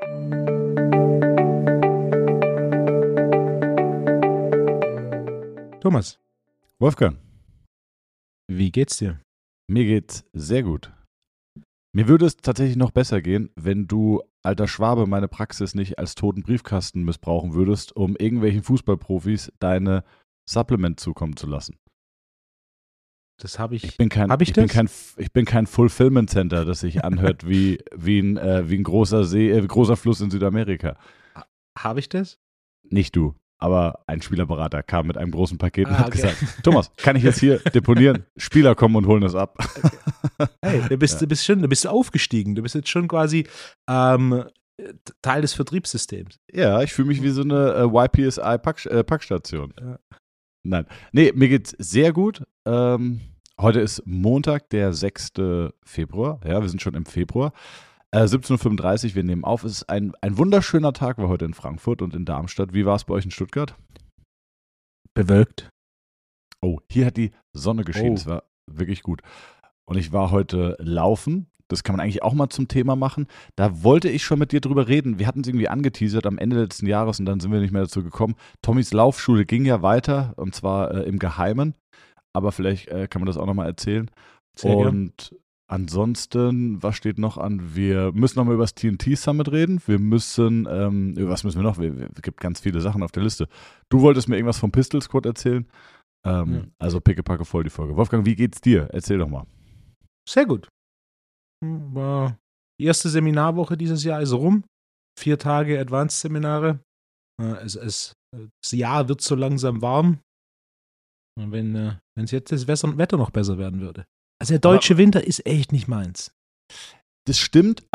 Thomas, Wolfgang, wie geht's dir? mir geht's sehr gut. Mir würde es tatsächlich noch besser gehen, wenn du, alter Schwabe, meine Praxis nicht als toten Briefkasten missbrauchen würdest, um irgendwelchen Fußballprofis deine Supplement zukommen zu lassen. Das habe ich. Ich bin kein, Hab ich ich bin das? kein Fulfillment Center, das sich anhört wie ein großer See, großer Fluss in Südamerika. Habe ich das? Nicht du, aber ein Spielerberater kam mit einem großen Paket und Ah, hat okay. gesagt, Thomas, kann ich jetzt hier deponieren? Spieler kommen und holen das ab. Hey, du bist aufgestiegen. Du bist jetzt schon quasi Teil des Vertriebssystems. Ja, ich fühle mich wie so eine YPSI-Packstation. Ja. Nein. Nee, mir geht's sehr gut. Heute ist Montag, der 6. Februar. Ja, wir sind schon im Februar. 17:35 Uhr, wir nehmen auf. Es ist ein wunderschöner Tag war heute in Frankfurt und in Darmstadt. Wie war es bei euch in Stuttgart? Bewölkt. Oh, hier hat die Sonne geschienen. Oh. Es war wirklich gut. Und ich war heute laufen. Das kann man eigentlich auch mal zum Thema machen. Da wollte ich schon mit dir drüber reden. Wir hatten es irgendwie angeteasert am Ende letzten Jahres und dann sind wir nicht mehr dazu gekommen. Tommys Laufschule ging ja weiter und zwar im Geheimen. Aber vielleicht kann man das auch nochmal erzählen. Sehr gern. Und ansonsten, was steht noch an? Wir müssen nochmal über das TNT Summit reden. Wir müssen, über was müssen wir noch? Es gibt ganz viele Sachen auf der Liste. Du wolltest mir irgendwas vom Pistol Squad erzählen. Also pickepacke voll die Folge. Wolfgang, wie geht's dir? Erzähl doch mal. Sehr gut. War die erste Seminarwoche dieses Jahr ist rum. 4 Tage Advanced-Seminare. Das Jahr wird so langsam warm. Und wenn es jetzt das Wetter noch besser werden würde. Also der deutsche Winter ist echt nicht meins. Das stimmt,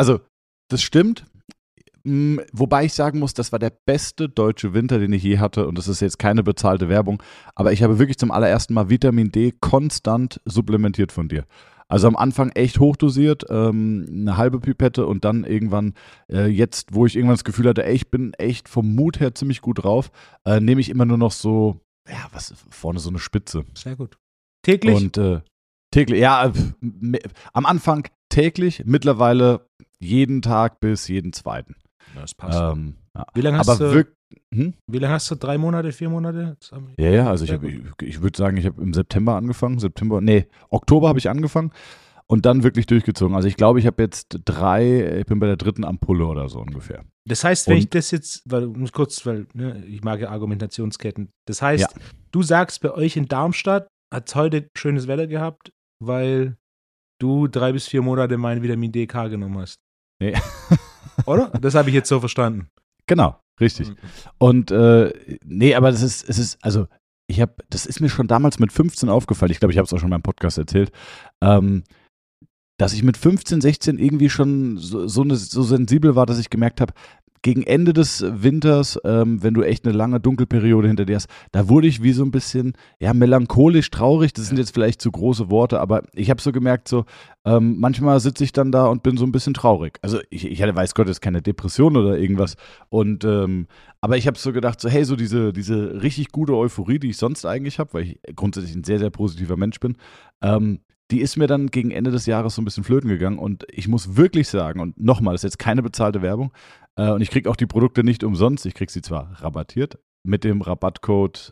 wobei ich sagen muss, das war der beste deutsche Winter, den ich je hatte und das ist jetzt keine bezahlte Werbung, aber ich habe wirklich zum allerersten Mal Vitamin D konstant supplementiert von dir. Also am Anfang echt hochdosiert, eine halbe Pipette und dann irgendwann, jetzt, wo ich irgendwann das Gefühl hatte, ey, ich bin echt vom Mut her ziemlich gut drauf, nehme ich immer nur noch so, ja, vorne so eine Spitze. Sehr gut. Täglich? Und täglich, ja, am Anfang täglich, mittlerweile jeden Tag bis jeden zweiten. Das passt. Ja. Wie lange hast Aber du? Wie lange hast du? 3 Monate, 4 Monate? Ja, also ich würde sagen, ich habe im September angefangen. Oktober habe ich angefangen und dann wirklich durchgezogen. Also ich glaube, ich habe jetzt ich bin bei der 3. Ampulle oder so ungefähr. Das heißt, wenn ich das jetzt, ich mag ja Argumentationsketten. Das heißt, Du sagst, bei euch in Darmstadt hat es heute schönes Wetter gehabt, weil du 3 bis 4 Monate mein Vitamin DK genommen hast. Nee. Oder? Das habe ich jetzt so verstanden. Genau, richtig. Und aber das ist mir schon damals mit 15 aufgefallen. Ich glaube, ich habe es auch schon in meinem Podcast erzählt, dass ich mit 15, 16 irgendwie schon so sensibel war, dass ich gemerkt habe, gegen Ende des Winters, wenn du echt eine lange Dunkelperiode hinter dir hast, da wurde ich wie so ein bisschen, ja, melancholisch, traurig. Das sind jetzt vielleicht zu große Worte, aber ich habe so gemerkt, manchmal sitze ich dann da und bin so ein bisschen traurig. Also ich hatte, weiß Gott, jetzt keine Depression oder irgendwas. Und aber ich habe so gedacht, hey, so diese richtig gute Euphorie, die ich sonst eigentlich habe, weil ich grundsätzlich ein sehr, sehr positiver Mensch bin, die ist mir dann gegen Ende des Jahres so ein bisschen flöten gegangen und ich muss wirklich sagen, und nochmal, das ist jetzt keine bezahlte Werbung und ich kriege auch die Produkte nicht umsonst, ich kriege sie zwar rabattiert mit dem Rabattcode,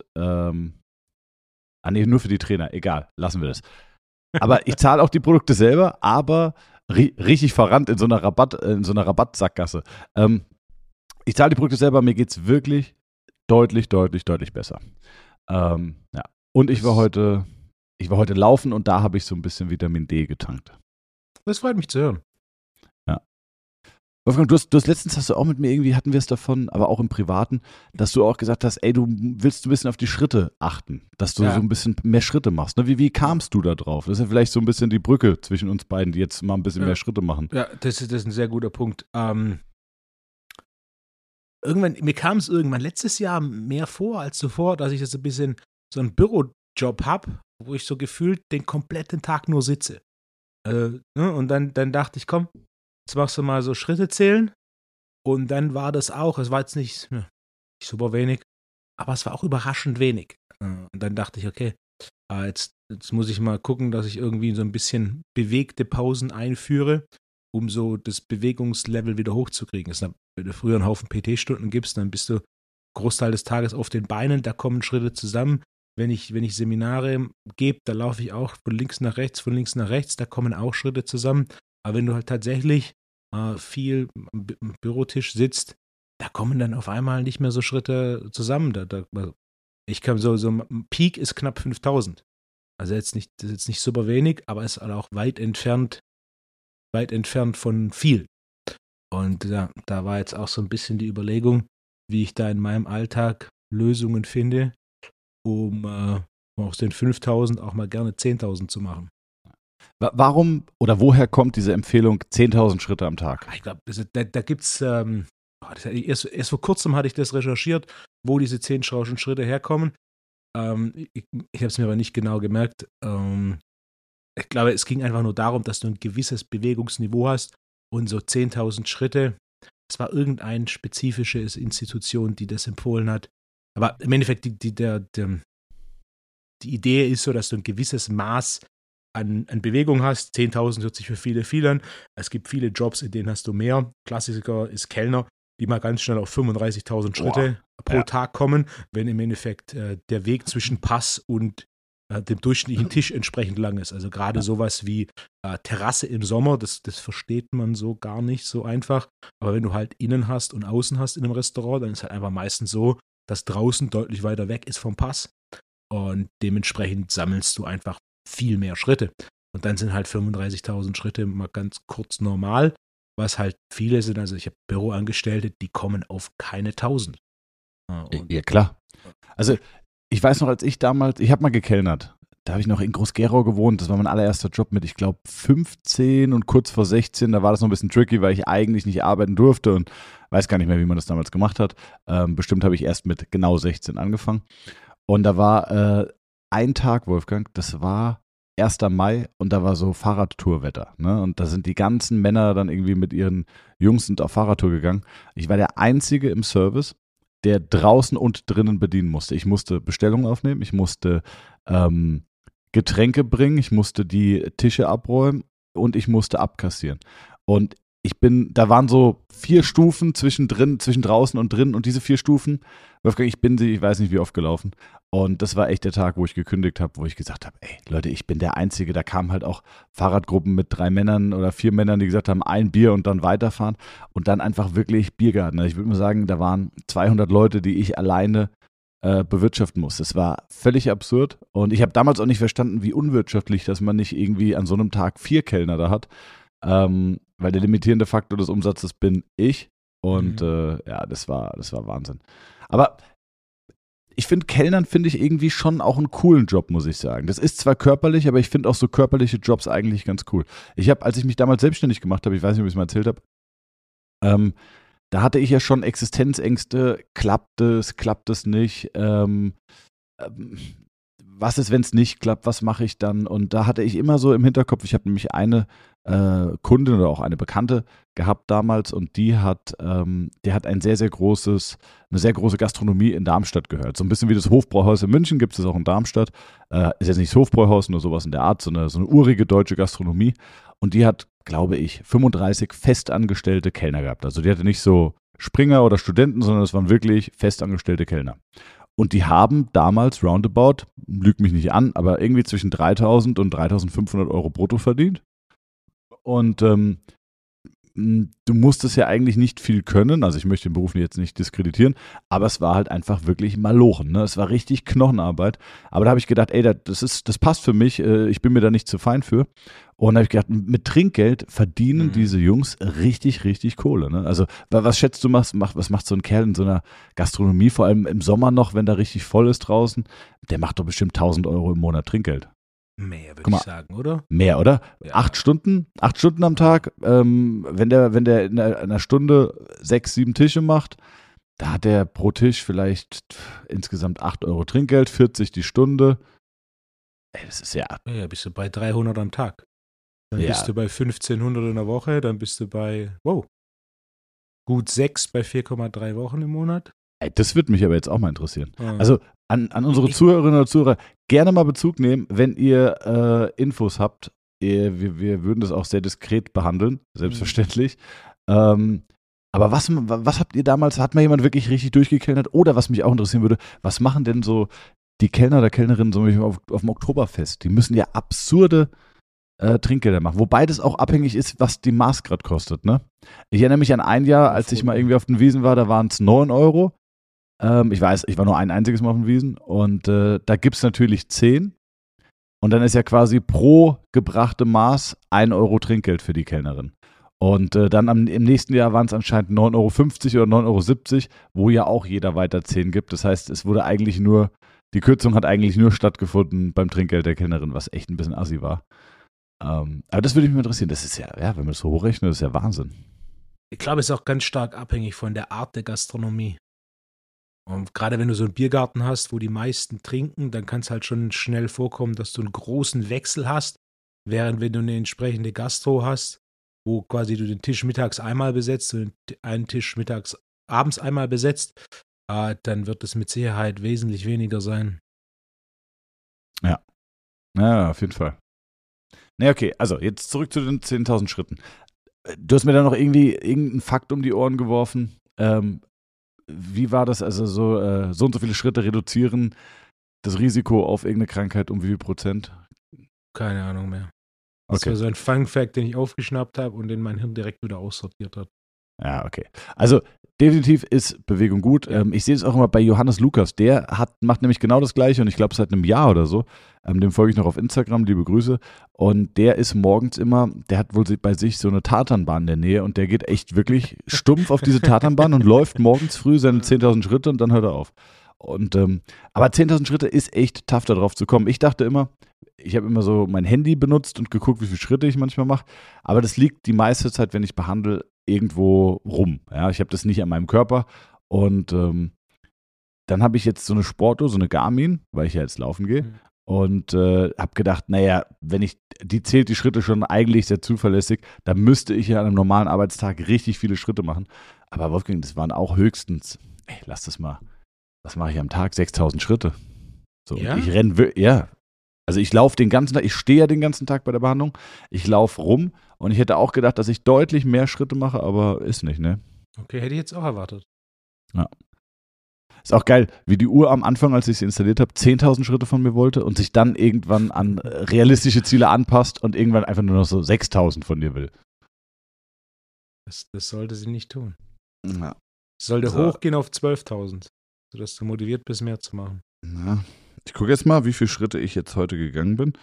nur für die Trainer, egal, lassen wir das. Aber ich zahle auch die Produkte selber, aber richtig verrannt in so einer Rabattsackgasse. Ich zahle die Produkte selber, mir geht es wirklich deutlich, deutlich, deutlich besser. Ja. Und ich war heute laufen und da habe ich so ein bisschen Vitamin D getankt. Das freut mich zu hören. Ja. Wolfgang, du hast letztens auch mit mir irgendwie, hatten wir es davon, aber auch im Privaten, dass du auch gesagt hast, ey, du willst ein bisschen auf die Schritte achten, dass du so ein bisschen mehr Schritte machst. Ne? Wie kamst du da drauf? Das ist ja vielleicht so ein bisschen die Brücke zwischen uns beiden, die jetzt mal ein bisschen mehr Schritte machen. Ja, das ist ein sehr guter Punkt. Mir kam es irgendwann letztes Jahr mehr vor als zuvor, dass ich das ein bisschen so einen Bürojob habe, wo ich so gefühlt den kompletten Tag nur sitze. Und dann dachte ich, komm, jetzt machst du mal so Schritte zählen. Und dann war das auch, es war jetzt nicht super wenig, aber es war auch überraschend wenig. Und dann dachte ich, okay, jetzt muss ich mal gucken, dass ich irgendwie so ein bisschen bewegte Pausen einführe. um so das Bewegungslevel wieder hochzukriegen. Wenn du früher einen Haufen PT-Stunden gibst, dann bist du Großteil des Tages auf den Beinen, da kommen Schritte zusammen. Wenn ich Seminare gebe, da laufe ich auch von links nach rechts, da kommen auch Schritte zusammen. Aber wenn du halt tatsächlich viel am Bürotisch sitzt, da kommen dann auf einmal nicht mehr so Schritte zusammen. Ich kann ein Peak ist knapp 5000. Also das ist jetzt nicht super wenig, aber ist halt auch weit entfernt von viel. Und da war jetzt auch so ein bisschen die Überlegung, wie ich da in meinem Alltag Lösungen finde, um aus den 5000 auch mal gerne 10.000 zu machen. Warum oder woher kommt diese Empfehlung 10.000 Schritte am Tag? Ich glaube, da gibt es, erst vor kurzem hatte ich das recherchiert, wo diese 10.000 Schritte herkommen. Ich habe es mir aber nicht genau gemerkt. Ich glaube, es ging einfach nur darum, dass du ein gewisses Bewegungsniveau hast und so 10.000 Schritte. Es war irgendeine spezifische Institution, die das empfohlen hat. Aber im Endeffekt, die Idee ist so, dass du ein gewisses Maß an Bewegung hast. 10.000 hört sich für viele viel an. Es gibt viele Jobs, in denen hast du mehr. Klassiker ist Kellner, die mal ganz schnell auf 35.000 Schritte pro Tag kommen, wenn im Endeffekt der Weg zwischen Pass und dem durchschnittlichen Tisch entsprechend lang ist. Also gerade sowas wie Terrasse im Sommer, das versteht man so gar nicht so einfach. Aber wenn du halt innen hast und außen hast in einem Restaurant, dann ist halt einfach meistens so, dass draußen deutlich weiter weg ist vom Pass. Und dementsprechend sammelst du einfach viel mehr Schritte. Und dann sind halt 35.000 Schritte mal ganz kurz normal, was halt viele sind. Also ich habe Büroangestellte, die kommen auf keine 1.000. Ja, klar. Also ich weiß noch, ich habe mal gekellnert. Da habe ich noch in Groß-Gerau gewohnt. Das war mein allererster Job mit, ich glaube, 15 und kurz vor 16. Da war das noch ein bisschen tricky, weil ich eigentlich nicht arbeiten durfte und weiß gar nicht mehr, wie man das damals gemacht hat. Bestimmt habe ich erst mit genau 16 angefangen. Und da war ein Tag, Wolfgang, das war 1. Mai und da war so Fahrradtourwetter. Ne? Und da sind die ganzen Männer dann irgendwie mit ihren Jungs auf Fahrradtour gegangen. Ich war der Einzige im Service, der draußen und drinnen bedienen musste. Ich musste Bestellungen aufnehmen, ich musste Getränke bringen, ich musste die Tische abräumen und ich musste abkassieren. Und da waren so 4 Stufen zwischen draußen und drinnen und diese 4 Stufen, Wolfgang, ich weiß nicht wie oft gelaufen. Und das war echt der Tag, wo ich gekündigt habe, wo ich gesagt habe, ey Leute, ich bin der Einzige. Da kamen halt auch Fahrradgruppen mit 3 Männern oder 4 Männern, die gesagt haben, ein Bier und dann weiterfahren und dann einfach wirklich Biergarten. Ich würde mal sagen, da waren 200 Leute, die ich alleine bewirtschaften muss. Das war völlig absurd und ich habe damals auch nicht verstanden, wie unwirtschaftlich, dass man nicht irgendwie an so einem Tag 4 Kellner da hat, weil der limitierende Faktor des Umsatzes bin ich und das war Wahnsinn. Aber ich finde, Kellnern finde ich irgendwie schon auch einen coolen Job, muss ich sagen. Das ist zwar körperlich, aber ich finde auch so körperliche Jobs eigentlich ganz cool. Als ich mich damals selbstständig gemacht habe, ich weiß nicht, ob ich es mal erzählt habe, da hatte ich ja schon Existenzängste. Klappt es nicht? Was ist, wenn es nicht klappt? Was mache ich dann? Und da hatte ich immer so im Hinterkopf, ich habe nämlich eine Kundin oder auch eine Bekannte gehabt damals und die hat eine sehr große Gastronomie in Darmstadt gehört. So ein bisschen wie das Hofbräuhaus in München gibt es das auch in Darmstadt. Ist jetzt nicht das Hofbräuhaus, nur sowas in der Art, so eine urige deutsche Gastronomie. Und die hat, glaube ich, 35 festangestellte Kellner gehabt. Also die hatte nicht so Springer oder Studenten, sondern es waren wirklich festangestellte Kellner. Und die haben damals roundabout, lügt mich nicht an, aber irgendwie zwischen 3.000 und 3.500 Euro brutto verdient. Und du musstest ja eigentlich nicht viel können, also ich möchte den Beruf jetzt nicht diskreditieren, aber es war halt einfach wirklich malochen, ne? Es war richtig Knochenarbeit, aber da habe ich gedacht, ey, das passt für mich, ich bin mir da nicht zu fein für. Und da habe ich gedacht, mit Trinkgeld verdienen diese Jungs richtig, richtig Kohle, ne? Also was schätzt du, was macht so ein Kerl in so einer Gastronomie, vor allem im Sommer noch, wenn da richtig voll ist draußen, der macht doch bestimmt 1.000 Euro im Monat Trinkgeld. Mehr, würde ich sagen, oder? Mehr, oder? Ja. 8 Stunden am Tag. Wenn der in einer Stunde 6, 7 Tische macht, da hat der pro Tisch vielleicht insgesamt 8 Euro Trinkgeld, 40 die Stunde. Ey, das ist ja. Ja, bist du bei 300 am Tag. Dann bist du bei 1.500 in der Woche, dann bist du bei, gut 6 bei 4,3 Wochen im Monat. Ey, das würde mich aber jetzt auch mal interessieren. Also an unsere Zuhörerinnen und Zuhörer gerne mal Bezug nehmen, wenn ihr Infos habt, wir würden das auch sehr diskret behandeln, selbstverständlich. Aber was habt ihr damals, hat mal jemand wirklich richtig durchgekellnert? Oder was mich auch interessieren würde, was machen denn so die Kellner oder Kellnerinnen so auf dem Oktoberfest? Die müssen ja absurde Trinkgelder machen. Wobei das auch abhängig ist, was die Maß gerade kostet, ne? Ich erinnere mich an ein Jahr, als ich mal irgendwie auf den Wiesen war, da waren es 9 Euro. Ich war nur ein einziges Mal auf den Wiesen. Und da gibt es natürlich 10. Und dann ist ja quasi pro gebrachte Maß 1 Euro Trinkgeld für die Kellnerin. Und dann im nächsten Jahr waren es anscheinend 9,50 Euro oder 9,70 Euro, wo ja auch jeder weiter 10 gibt. Das heißt, die Kürzung hat eigentlich nur stattgefunden beim Trinkgeld der Kellnerin, was echt ein bisschen assi war. Aber das würde mich mal interessieren. Das ist ja, wenn man das so hochrechnet, das ist ja Wahnsinn. Ich glaube, es ist auch ganz stark abhängig von der Art der Gastronomie. Und gerade wenn du so einen Biergarten hast, wo die meisten trinken, dann kann es halt schon schnell vorkommen, dass du einen großen Wechsel hast, während wenn du eine entsprechende Gastro hast, wo quasi du den Tisch mittags einmal besetzt und einen Tisch abends einmal besetzt, dann wird es mit Sicherheit wesentlich weniger sein. Ja, auf jeden Fall. Ne, okay, also jetzt zurück zu den 10.000 Schritten. Du hast mir da noch irgendeinen Fakt um die Ohren geworfen. Wie war das? Also so und so viele Schritte reduzieren das Risiko auf irgendeine Krankheit um wie viel Prozent? Keine Ahnung mehr. Das Okay. war so ein Fun-Fact, den ich aufgeschnappt habe und den mein Hirn direkt wieder aussortiert hat. Ja, okay. Also definitiv ist Bewegung gut. Ich sehe es auch immer bei Johannes Lukas. Der macht nämlich genau das Gleiche und ich glaube seit einem Jahr oder so. Dem folge ich noch auf Instagram, liebe Grüße. Und der ist morgens immer, der hat wohl bei sich so eine Tatanbahn in der Nähe und der geht echt wirklich stumpf auf diese Tatanbahn und läuft morgens früh seine 10.000 Schritte und dann hört er auf. Und aber 10.000 Schritte ist echt tough, da drauf zu kommen. Ich dachte immer, ich habe immer so mein Handy benutzt und geguckt, wie viele Schritte ich manchmal mache. Aber das liegt die meiste Zeit, wenn ich behandle, irgendwo rum. Ja, ich habe das nicht an meinem Körper. Und dann habe ich jetzt so eine Sportuhr, so eine Garmin, weil ich ja jetzt laufen gehe. Und habe gedacht, naja, die zählt die Schritte schon eigentlich sehr zuverlässig, dann müsste ich ja an einem normalen Arbeitstag richtig viele Schritte machen. Aber Wolfgang, das waren auch höchstens, lass das mal, was mache ich am Tag? 6.000 Schritte. So, Ja? und ich renne, ja. Also ich laufe den ganzen Tag, ich stehe ja den ganzen Tag bei der Behandlung, ich laufe rum und ich hätte auch gedacht, dass ich deutlich mehr Schritte mache, aber ist nicht, ne? Okay, hätte ich jetzt auch erwartet. Ja. Ist auch geil, wie die Uhr am Anfang, als ich sie installiert habe, 10.000 Schritte von mir wollte und sich dann irgendwann an realistische Ziele anpasst und irgendwann einfach nur noch so 6.000 von dir will. Das sollte sie nicht tun. Ja. Es sollte So. hochgehen auf 12.000, sodass du motiviert bist, mehr zu machen. Ja. Ich gucke jetzt mal, wie viele Schritte ich jetzt heute gegangen bin.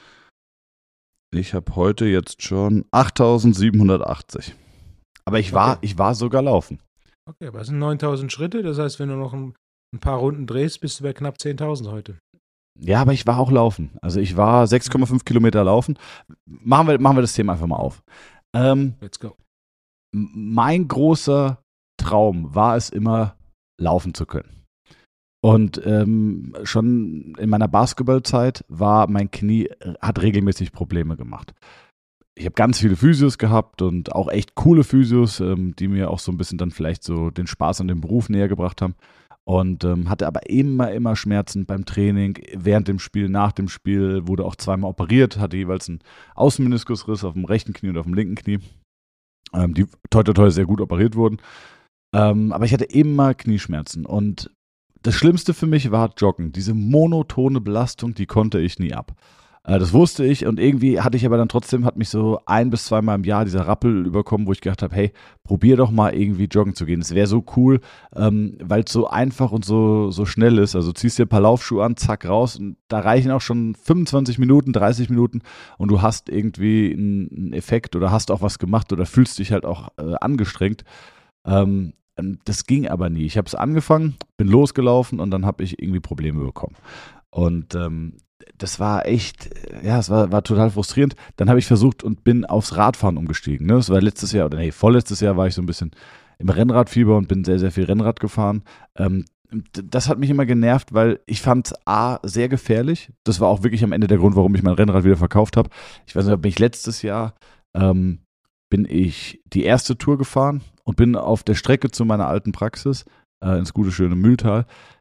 Ich habe heute jetzt schon 8.780. Aber ich war sogar laufen. Okay, aber es sind 9.000 Schritte, das heißt, wenn du noch ein paar Runden drehst, bist du bei knapp 10.000 heute. Ja, aber ich war auch laufen. Also ich war 6,5 Kilometer laufen. Machen wir das Thema einfach mal auf. Let's go. Mein großer Traum war es immer, laufen zu können. Und schon in meiner Basketballzeit war mein Knie, hat regelmäßig Probleme gemacht. Ich habe ganz viele Physios gehabt und auch echt coole Physios, die mir auch so ein bisschen dann vielleicht so den Spaß an dem Beruf näher gebracht haben. Und hatte aber immer Schmerzen beim Training, während dem Spiel, nach dem Spiel, wurde auch zweimal operiert, hatte jeweils einen Außenmeniskusriss auf dem rechten Knie und auf dem linken Knie, die toi sehr gut operiert wurden. Aber ich hatte immer Knieschmerzen und das Schlimmste für mich war Joggen. Diese monotone Belastung, die konnte ich nie ab. Das wusste ich und irgendwie hat mich so 1 bis 2 Mal im Jahr dieser Rappel überkommen, wo ich gedacht habe, hey, probier doch mal irgendwie joggen zu gehen. Es wäre so cool, weil es so einfach und so schnell ist. Also ziehst dir ein paar Laufschuhe an, zack, raus und da reichen auch schon 25 Minuten, 30 Minuten und du hast irgendwie einen Effekt oder hast auch was gemacht oder fühlst dich halt auch angestrengt. Das ging aber nie. Ich habe es angefangen, bin losgelaufen und dann habe ich irgendwie Probleme bekommen. Und das war echt, ja, es war total frustrierend. Dann habe ich versucht und bin aufs Radfahren umgestiegen. Ne? Das war vorletztes Jahr war ich so ein bisschen im Rennradfieber und bin sehr, sehr viel Rennrad gefahren. Das hat mich immer genervt, weil ich fand es sehr gefährlich. Das war auch wirklich am Ende der Grund, warum ich mein Rennrad wieder verkauft habe. Ich weiß nicht, letztes Jahr bin ich die erste Tour gefahren und bin auf der Strecke zu meiner alten Praxis ins gute, schöne Mühltal.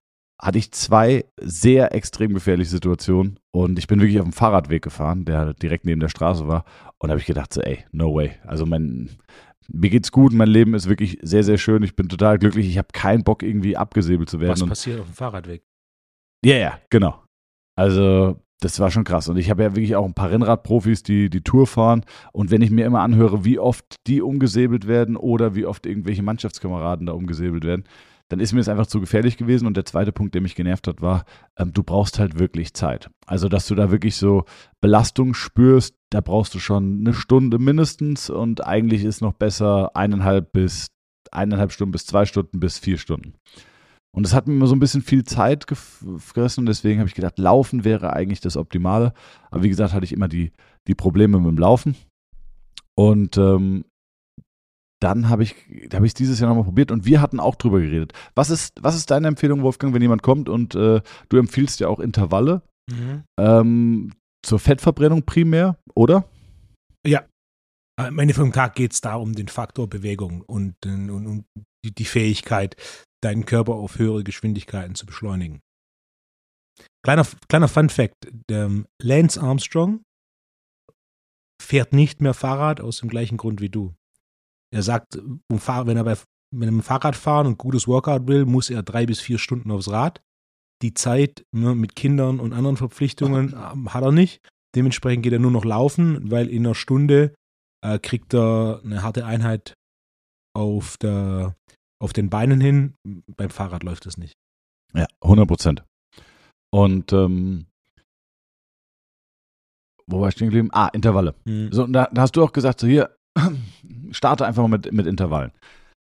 hatte ich 2 sehr extrem gefährliche Situationen und ich bin wirklich auf dem Fahrradweg gefahren, der direkt neben der Straße war und da habe ich gedacht so, ey, no way. Also mir geht's gut, mein Leben ist wirklich sehr, sehr schön, ich bin total glücklich, ich habe keinen Bock irgendwie abgesäbelt zu werden. Was passiert auf dem Fahrradweg? Ja, genau. Also das war schon krass und ich habe ja wirklich auch ein paar Rennradprofis, die Tour fahren und wenn ich mir immer anhöre, wie oft die umgesäbelt werden oder wie oft irgendwelche Mannschaftskameraden da umgesäbelt werden, dann ist mir das einfach zu gefährlich gewesen. Und der zweite Punkt, der mich genervt hat, war, du brauchst halt wirklich Zeit. Also, dass du da wirklich so Belastung spürst, da brauchst du schon eine Stunde mindestens und eigentlich ist noch besser 1,5 Stunden bis 2 Stunden bis 4 Stunden. Und es hat mir immer so ein bisschen viel Zeit gefressen und deswegen habe ich gedacht, Laufen wäre eigentlich das Optimale. Aber wie gesagt, hatte ich immer die Probleme mit dem Laufen. Und dann habe ich es dieses Jahr nochmal probiert und wir hatten auch drüber geredet. Was ist deine Empfehlung, Wolfgang, wenn jemand kommt und du empfiehlst ja auch Intervalle zur Fettverbrennung primär, oder? Ja. Am Ende vom Tag geht es da um den Faktor Bewegung und die Fähigkeit, deinen Körper auf höhere Geschwindigkeiten zu beschleunigen. Kleiner Fun Fact, Lance Armstrong fährt nicht mehr Fahrrad aus dem gleichen Grund wie du. Er sagt, wenn er mit einem Fahrradfahren und gutes Workout will, muss er 3 bis 4 Stunden aufs Rad. Die Zeit mit Kindern und anderen Verpflichtungen hat er nicht. Dementsprechend geht er nur noch laufen, weil in einer Stunde kriegt er eine harte Einheit auf den Beinen hin. Beim Fahrrad läuft das nicht. Ja, 100%. Und wo war ich stehen geblieben? Intervalle. So, da hast du auch gesagt, so hier, starte einfach mal mit Intervallen.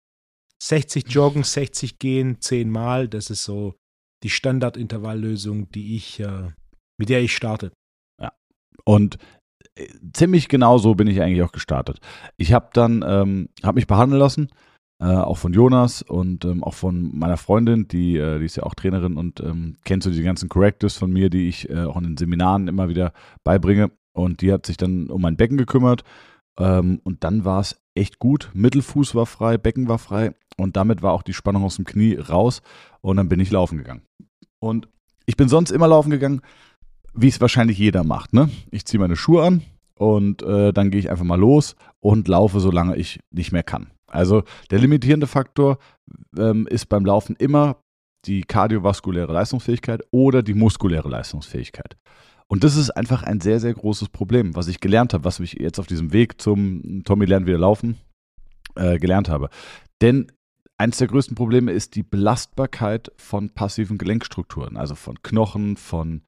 60 joggen, 60 gehen, 10 Mal, das ist so die Standardintervalllösung, mit der ich starte. Ja, und ziemlich genau so bin ich eigentlich auch gestartet. Ich habe dann, mich behandeln lassen, auch von Jonas und auch von meiner Freundin, die ist ja auch Trainerin und kennt so die ganzen Correctives von mir, die ich auch in den Seminaren immer wieder beibringe. Und die hat sich dann um mein Becken gekümmert. Und dann war es echt gut. Mittelfuß war frei, Becken war frei und damit war auch die Spannung aus dem Knie raus und dann bin ich laufen gegangen. Und ich bin sonst immer laufen gegangen, wie es wahrscheinlich jeder macht. Ne? Ich ziehe meine Schuhe an und dann gehe ich einfach mal los und laufe, solange ich nicht mehr kann. Also der limitierende Faktor ist beim Laufen immer die kardiovaskuläre Leistungsfähigkeit oder die muskuläre Leistungsfähigkeit. Und das ist einfach ein sehr, sehr großes Problem, was ich gelernt habe, was ich jetzt auf diesem Weg zum Tommy lernt wieder laufen gelernt habe. Denn eines der größten Probleme ist die Belastbarkeit von passiven Gelenkstrukturen, also von Knochen, von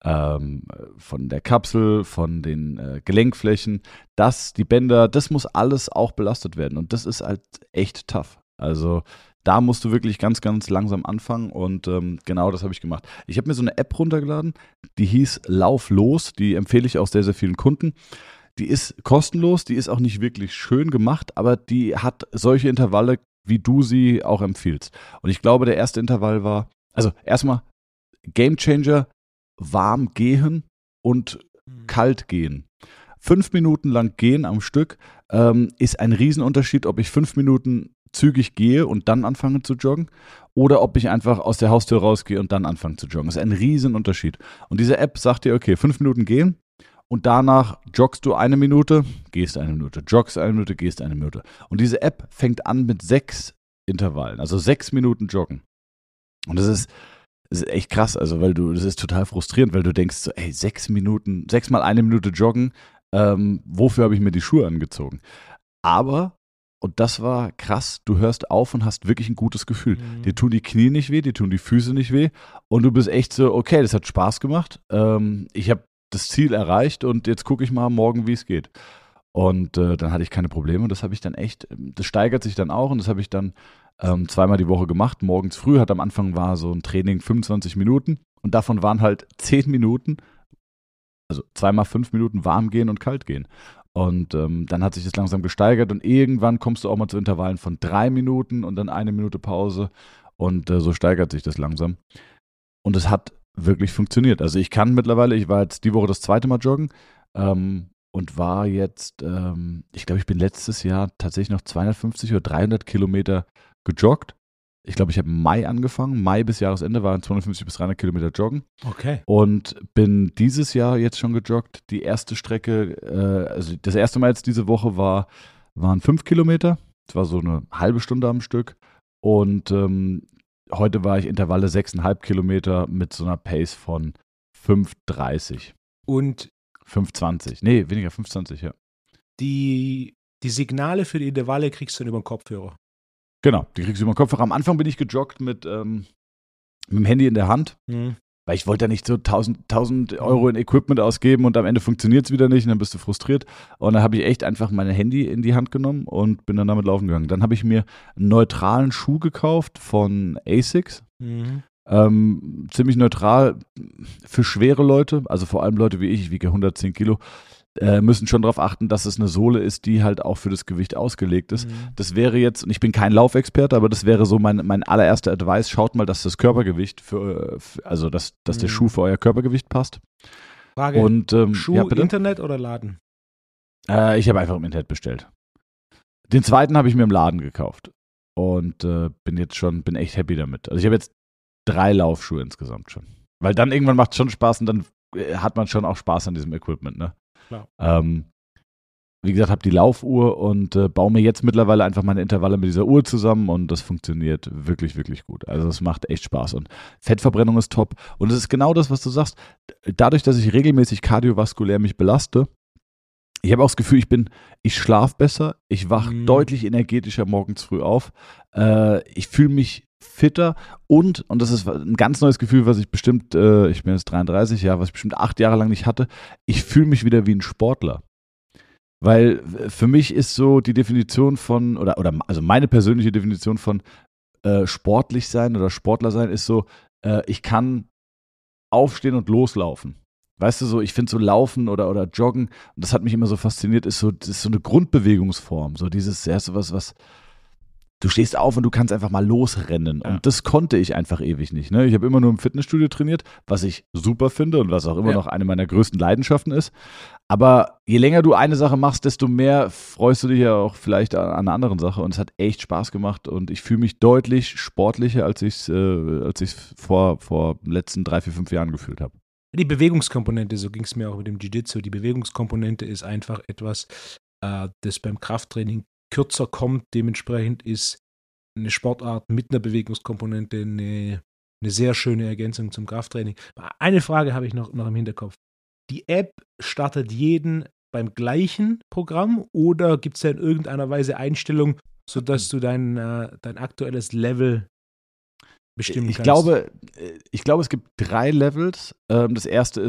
der Kapsel, von den Gelenkflächen, die Bänder, das muss alles auch belastet werden. Und das ist halt echt tough. Also da musst du wirklich ganz, ganz langsam anfangen und genau das habe ich gemacht. Ich habe mir so eine App runtergeladen, die hieß Lauf los, die empfehle ich auch sehr, sehr vielen Kunden. Die ist kostenlos, die ist auch nicht wirklich schön gemacht, aber die hat solche Intervalle, wie du sie auch empfiehlst. Und ich glaube, der erste Intervall war, also erstmal Gamechanger, warm gehen und kalt gehen. 5 Minuten lang gehen am Stück ist ein Riesenunterschied, ob ich 5 Minuten zügig gehe und dann anfange zu joggen oder ob ich einfach aus der Haustür rausgehe und dann anfange zu joggen. Das ist ein Riesenunterschied. Und diese App sagt dir, okay, 5 Minuten gehen und danach joggst du 1 Minute, gehst 1 Minute, joggst 1 Minute, gehst 1 Minute. Und diese App fängt an mit 6 Intervallen, also 6 Minuten joggen. Und das ist echt krass, also das ist total frustrierend, weil du denkst so, ey, 6 Minuten, 6 mal 1 Minute joggen, wofür habe ich mir die Schuhe angezogen? Aber, und das war krass, du hörst auf und hast wirklich ein gutes Gefühl. Dir tun die Knie nicht weh, dir tun die Füße nicht weh und du bist echt so, okay, das hat Spaß gemacht, ich habe das Ziel erreicht und jetzt gucke ich mal morgen, wie es geht. Und dann hatte ich keine Probleme und das habe ich dann echt, das steigert sich dann auch und das habe ich dann 2-mal die Woche gemacht. Morgens früh am Anfang war so ein Training 25 Minuten und davon waren halt 10 Minuten, also 2-mal 5 Minuten warm gehen und kalt gehen. Und dann hat sich das langsam gesteigert und irgendwann kommst du auch mal zu Intervallen von 3 Minuten und dann 1 Minute Pause und so steigert sich das langsam. Und es hat wirklich funktioniert. Also ich war jetzt die Woche das 2. Mal joggen und war jetzt, ich glaube, ich bin letztes Jahr tatsächlich noch 250 oder 300 Kilometer gejoggt Ich glaube, ich habe im Mai angefangen. Mai bis Jahresende waren 250 bis 300 Kilometer joggen. Okay. Und bin dieses Jahr jetzt schon gejoggt. Die erste Strecke, also das erste Mal jetzt diese Woche waren 5 Kilometer. Das war so eine halbe Stunde am Stück. Und heute war ich Intervalle 6,5 Kilometer mit so einer Pace von 5,30. Und 5,20. Nee, weniger 5,20, ja. die Signale für die Intervalle kriegst du dann über den Kopfhörer. Genau, die kriegst du über den Kopfhörer. Am Anfang bin ich gejoggt mit dem Handy in der Hand, weil ich wollte ja nicht so 1000 Euro in Equipment ausgeben und am Ende funktioniert es wieder nicht und dann bist du frustriert. Und dann habe ich echt einfach mein Handy in die Hand genommen und bin dann damit laufen gegangen. Dann habe ich mir einen neutralen Schuh gekauft von Asics. Ziemlich neutral für schwere Leute, also vor allem Leute wie ich wiege 110 Kilo, müssen schon darauf achten, dass es eine Sohle ist, die halt auch für das Gewicht ausgelegt ist. Das wäre jetzt, und ich bin kein Laufexperte, aber das wäre so mein allererster Advice, schaut mal, dass das Körpergewicht also dass der Schuh für euer Körpergewicht passt. Frage, Und, Schuh, ja, bitte? Internet oder Laden? Ich habe einfach im Internet bestellt. Den zweiten habe ich mir im Laden gekauft und bin echt happy damit. Also ich habe jetzt 3 Laufschuhe insgesamt schon. Weil dann irgendwann macht es schon Spaß und dann hat man schon auch Spaß an diesem Equipment, ne? Klar. Wie gesagt, habe die Laufuhr und baue mir jetzt mittlerweile einfach meine Intervalle mit dieser Uhr zusammen und das funktioniert wirklich, wirklich gut. Also es macht echt Spaß und Fettverbrennung ist top. Und es ist genau das, was du sagst. Dadurch, dass ich regelmäßig kardiovaskulär mich belaste, ich habe auch das Gefühl, ich schlafe besser, ich wache deutlich energetischer morgens früh auf, ich fühle mich fitter und das ist ein ganz neues Gefühl, was ich bestimmt, ich bin jetzt 33, ja, was ich bestimmt 8 Jahre lang nicht hatte, ich fühle mich wieder wie ein Sportler. Weil für mich ist so die Definition von, also meine persönliche Definition von sportlich sein oder Sportler sein ist so, ich kann aufstehen und loslaufen. Weißt du, so, ich finde so Laufen oder Joggen, und das hat mich immer so fasziniert, das ist so eine Grundbewegungsform. So dieses, ja, so was, du stehst auf und du kannst einfach mal losrennen. Ja. Und das konnte ich einfach ewig nicht. Ne? Ich habe immer nur im Fitnessstudio trainiert, was ich super finde und was auch immer noch eine meiner größten Leidenschaften ist. Aber je länger du eine Sache machst, desto mehr freust du dich ja auch vielleicht an einer anderen Sache. Und es hat echt Spaß gemacht und ich fühle mich deutlich sportlicher, als ich es vor den letzten 3, 4, 5 Jahren gefühlt habe. Die Bewegungskomponente, so ging es mir auch mit dem Jiu-Jitsu, die Bewegungskomponente ist einfach etwas, das beim Krafttraining kürzer kommt. Dementsprechend ist eine Sportart mit einer Bewegungskomponente eine sehr schöne Ergänzung zum Krafttraining. Eine Frage habe ich noch im Hinterkopf. Die App startet jeden beim gleichen Programm oder gibt es da in irgendeiner Weise Einstellungen, sodass du dein aktuelles Level bestimmen kannst? Ich glaube, es gibt 3 Levels. Das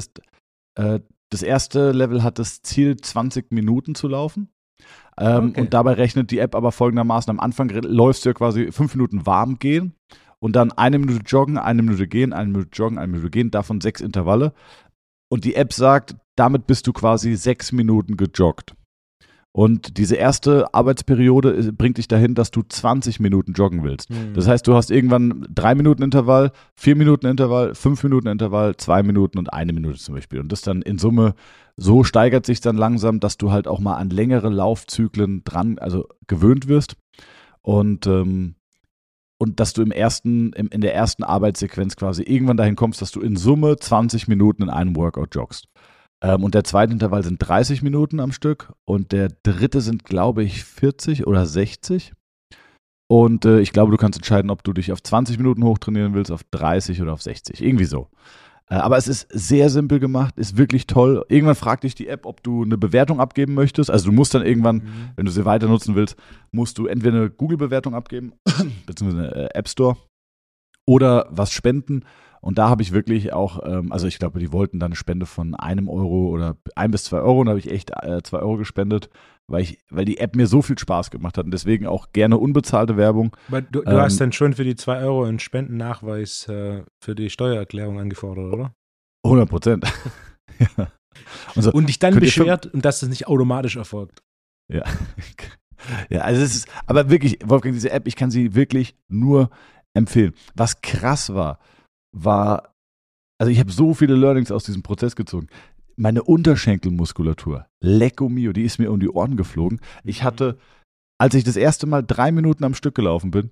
erste Level hat das Ziel, 20 Minuten zu laufen. Okay. Und dabei rechnet die App aber folgendermaßen: Am Anfang läufst du ja quasi 5 Minuten warm gehen und dann 1 Minute joggen, 1 Minute gehen, 1 Minute joggen, 1 Minute gehen, davon 6 Intervalle. Und die App sagt, damit bist du quasi 6 Minuten gejoggt. Und diese erste Arbeitsperiode bringt dich dahin, dass du 20 Minuten joggen willst. Das heißt, du hast irgendwann 3 Minuten Intervall, 4 Minuten Intervall, 5 Minuten Intervall, 2 Minuten und 1 Minute zum Beispiel. Und das dann in Summe, so steigert sich dann langsam, dass du halt auch mal an längere Laufzyklen gewöhnt wirst. Und dass du in der ersten Arbeitssequenz quasi irgendwann dahin kommst, dass du in Summe 20 Minuten in einem Workout joggst. Und der zweite Intervall sind 30 Minuten am Stück und der dritte sind, glaube ich, 40 oder 60. Und ich glaube, du kannst entscheiden, ob du dich auf 20 Minuten hochtrainieren willst, auf 30 oder auf 60. Irgendwie so. Aber es ist sehr simpel gemacht, ist wirklich toll. Irgendwann fragt dich die App, ob du eine Bewertung abgeben möchtest. Also du musst dann irgendwann, wenn du sie weiter nutzen willst, musst du entweder eine Google-Bewertung abgeben, beziehungsweise eine App Store, oder was spenden. Und da habe ich wirklich auch, also ich glaube, die wollten dann eine Spende von 1 Euro oder 1 bis 2 Euro. Und da habe ich echt 2 Euro gespendet, weil die App mir so viel Spaß gemacht hat und deswegen auch gerne unbezahlte Werbung. Aber du hast dann schon für die 2 Euro einen Spendennachweis für die Steuererklärung angefordert, oder? 100%. Ja. Und dich dann beschwert und dass das nicht automatisch erfolgt. Ja. Ja, also es ist, aber wirklich, Wolfgang, diese App, ich kann sie wirklich nur empfehlen. Was krass war, also ich habe so viele Learnings aus diesem Prozess gezogen. Meine Unterschenkelmuskulatur, lecco mio, die ist mir um die Ohren geflogen. Ich hatte, als ich das erste Mal 3 Minuten am Stück gelaufen bin,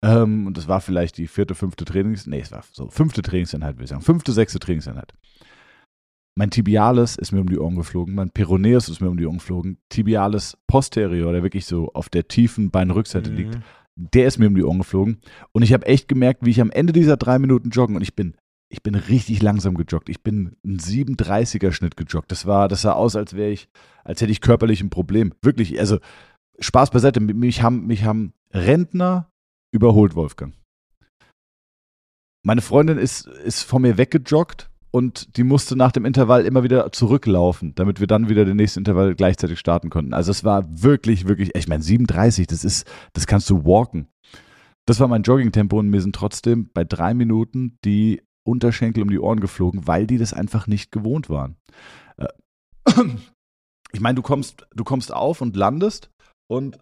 Und das war vielleicht die 4., 5. es war so 5. Trainingseinheit, würde ich sagen. 5., 6. Trainingseinheit. Mein Tibialis ist mir um die Ohren geflogen, mein Peroneus ist mir um die Ohren geflogen, Tibialis posterior, der wirklich so auf der tiefen Beinrückseite liegt, der ist mir um die Ohren geflogen. Und ich habe echt gemerkt, wie ich am Ende dieser 3 Minuten joggen, und ich bin richtig langsam gejoggt. Ich bin einen 37er Schnitt gejoggt. Das sah aus, als hätte ich körperlich ein Problem. Wirklich, also Spaß beiseite. Mich haben Rentner überholt, Wolfgang. Meine Freundin ist von mir weggejoggt und die musste nach dem Intervall immer wieder zurücklaufen, damit wir dann wieder den nächsten Intervall gleichzeitig starten konnten. Also es war wirklich, wirklich, ich meine 37, das kannst du walken. Das war mein Jogging-Tempo und mir sind trotzdem bei 3 Minuten die Unterschenkel um die Ohren geflogen, weil die das einfach nicht gewohnt waren. Ich meine, du kommst auf und landest, und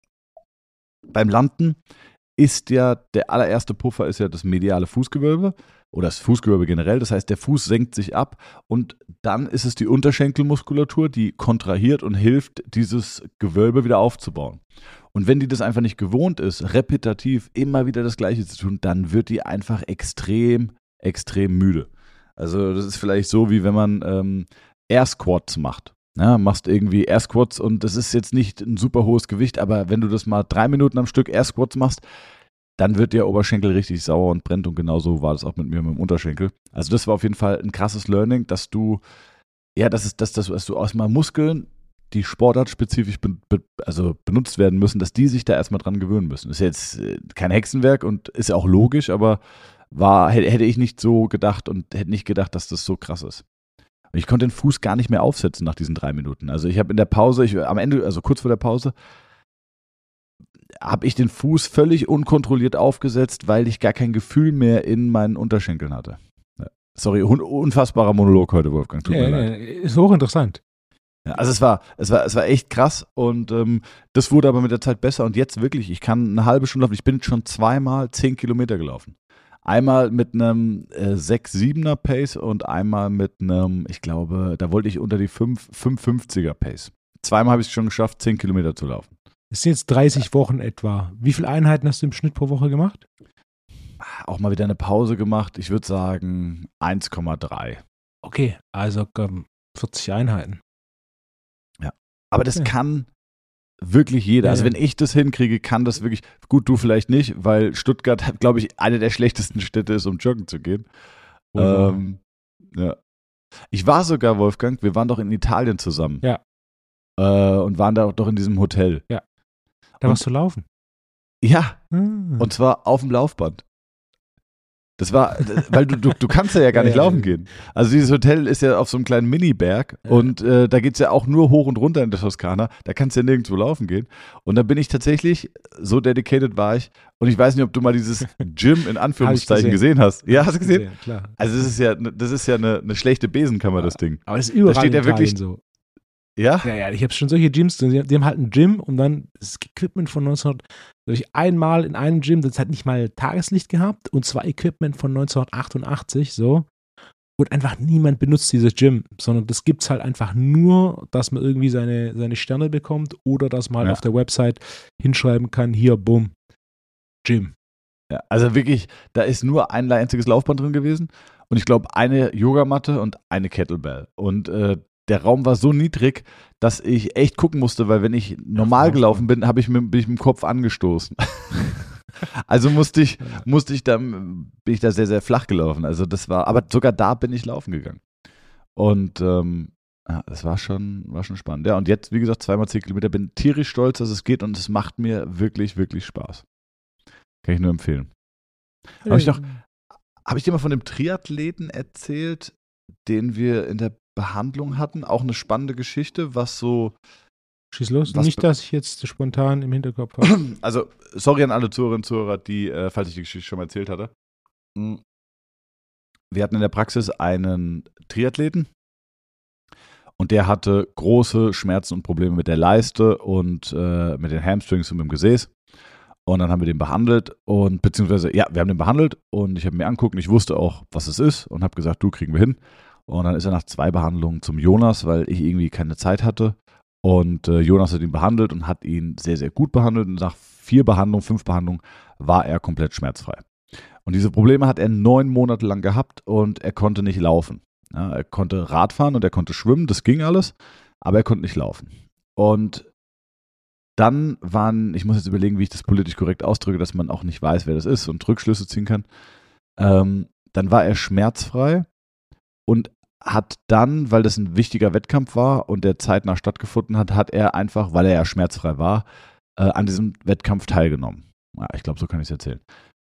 beim Landen ist ja der allererste Puffer ist ja das mediale Fußgewölbe oder das Fußgewölbe generell. Das heißt, der Fuß senkt sich ab und dann ist es die Unterschenkelmuskulatur, die kontrahiert und hilft, dieses Gewölbe wieder aufzubauen. Und wenn die das einfach nicht gewohnt ist, repetitiv immer wieder das Gleiche zu tun, dann wird die einfach extrem, extrem müde. Also das ist vielleicht so, wie wenn man Air Squats macht. Ja, machst irgendwie Air Squats und das ist jetzt nicht ein super hohes Gewicht, aber wenn du das mal 3 Minuten am Stück Air Squats machst, dann wird der Oberschenkel richtig sauer und brennt, und genauso war das auch mit mir mit dem Unterschenkel. Also das war auf jeden Fall ein krasses Learning, dass du erstmal Muskeln, die sportartspezifisch benutzt werden müssen, dass die sich da erstmal dran gewöhnen müssen. Ist jetzt kein Hexenwerk und ist ja auch logisch, aber hätte ich nicht so gedacht und hätte nicht gedacht, dass das so krass ist. Und ich konnte den Fuß gar nicht mehr aufsetzen nach diesen 3 Minuten. Also ich habe in der Pause, am Ende, also kurz vor der Pause, habe ich den Fuß völlig unkontrolliert aufgesetzt, weil ich gar kein Gefühl mehr in meinen Unterschenkeln hatte. Sorry, unfassbarer Monolog heute, Wolfgang. Tut mir leid. Ist hochinteressant. Ja, also es war echt krass, und das wurde aber mit der Zeit besser, und jetzt wirklich, ich kann eine halbe Stunde laufen. Ich bin schon 2-mal 10 Kilometer gelaufen. Einmal mit einem 6-7er Pace und einmal mit einem, ich glaube, da wollte ich unter die 5,50er Pace. 2-mal habe ich es schon geschafft, 10 Kilometer zu laufen. Das sind jetzt 30 Wochen etwa. Wie viele Einheiten hast du im Schnitt pro Woche gemacht? Auch mal wieder eine Pause gemacht. Ich würde sagen 1,3. Okay, also 40 Einheiten. Ja, aber das kann wirklich jeder. Also wenn ich das hinkriege, kann das wirklich, gut, du vielleicht nicht, weil Stuttgart, glaube ich, eine der schlechtesten Städte ist, um joggen zu gehen. Ja. Ich war sogar, Wolfgang, wir waren doch in Italien zusammen. Ja. Und waren da doch in diesem Hotel. Ja. Da warst du laufen. Ja. Und zwar auf dem Laufband. Das war, weil du kannst ja gar nicht laufen gehen. Also dieses Hotel ist ja auf so einem kleinen Mini-Berg und da geht es ja auch nur hoch und runter in der Toskana. Da kannst du ja nirgendwo laufen gehen. Und da bin ich tatsächlich, so dedicated war ich, und ich weiß nicht, ob du mal dieses Gym in Anführungszeichen gesehen hast. Ja, hast du gesehen? Klar. Also das ist ja eine schlechte Besenkammer, das Ding. Aber das ist überall da steht ja wirklich so. Ja? Ja, ich habe schon solche Gyms, die haben halt ein Gym und dann das Equipment von 1900, einmal in einem Gym, das hat nicht mal Tageslicht gehabt, und zwar Equipment von 1988, so. Und einfach niemand benutzt dieses Gym, sondern das gibt es halt einfach nur, dass man irgendwie seine Sterne bekommt oder dass man halt auf der Website hinschreiben kann, hier, bumm, Gym. Ja, also wirklich, da ist nur ein einziges Laufband drin gewesen und ich glaube eine Yogamatte und eine Kettlebell. Und der Raum war so niedrig, dass ich echt gucken musste, weil wenn ich normal gelaufen bin, bin ich mit dem Kopf angestoßen. Also bin ich da sehr, sehr flach gelaufen. Also das war, aber sogar da bin ich laufen gegangen. Und das war schon spannend. Ja, und jetzt, wie gesagt, 2-mal 10 Kilometer, bin tierisch stolz, dass es geht, und es macht mir wirklich, wirklich Spaß. Kann ich nur empfehlen. Habe ich dir mal von dem Triathleten erzählt, den wir in der Behandlung hatten? Auch eine spannende Geschichte, was so. Schieß los. Nicht, dass ich jetzt spontan im Hinterkopf habe. Also, sorry an alle Zuhörerinnen und Zuhörer, die, falls ich die Geschichte schon mal erzählt hatte. Wir hatten in der Praxis einen Triathleten und der hatte große Schmerzen und Probleme mit der Leiste und mit den Hamstrings und mit dem Gesäß. Und dann haben wir den behandelt wir haben den behandelt und ich habe mir angeguckt und ich wusste auch, was es ist, und habe gesagt, du, kriegen wir hin. Und dann ist er nach 2 Behandlungen zum Jonas, weil ich irgendwie keine Zeit hatte. Und Jonas hat ihn behandelt und hat ihn sehr, sehr gut behandelt. Und nach 5 Behandlungen war er komplett schmerzfrei. Und diese Probleme hat er 9 Monate lang gehabt und er konnte nicht laufen. Ja, er konnte Radfahren und er konnte schwimmen, das ging alles, aber er konnte nicht laufen. Und dann ich muss jetzt überlegen, wie ich das politisch korrekt ausdrücke, dass man auch nicht weiß, wer das ist und Rückschlüsse ziehen kann. Dann war er schmerzfrei und hat dann, weil das ein wichtiger Wettkampf war und der zeitnah stattgefunden hat er einfach, weil er ja schmerzfrei war, an diesem Wettkampf teilgenommen. Ja, ich glaube, so kann ich es erzählen.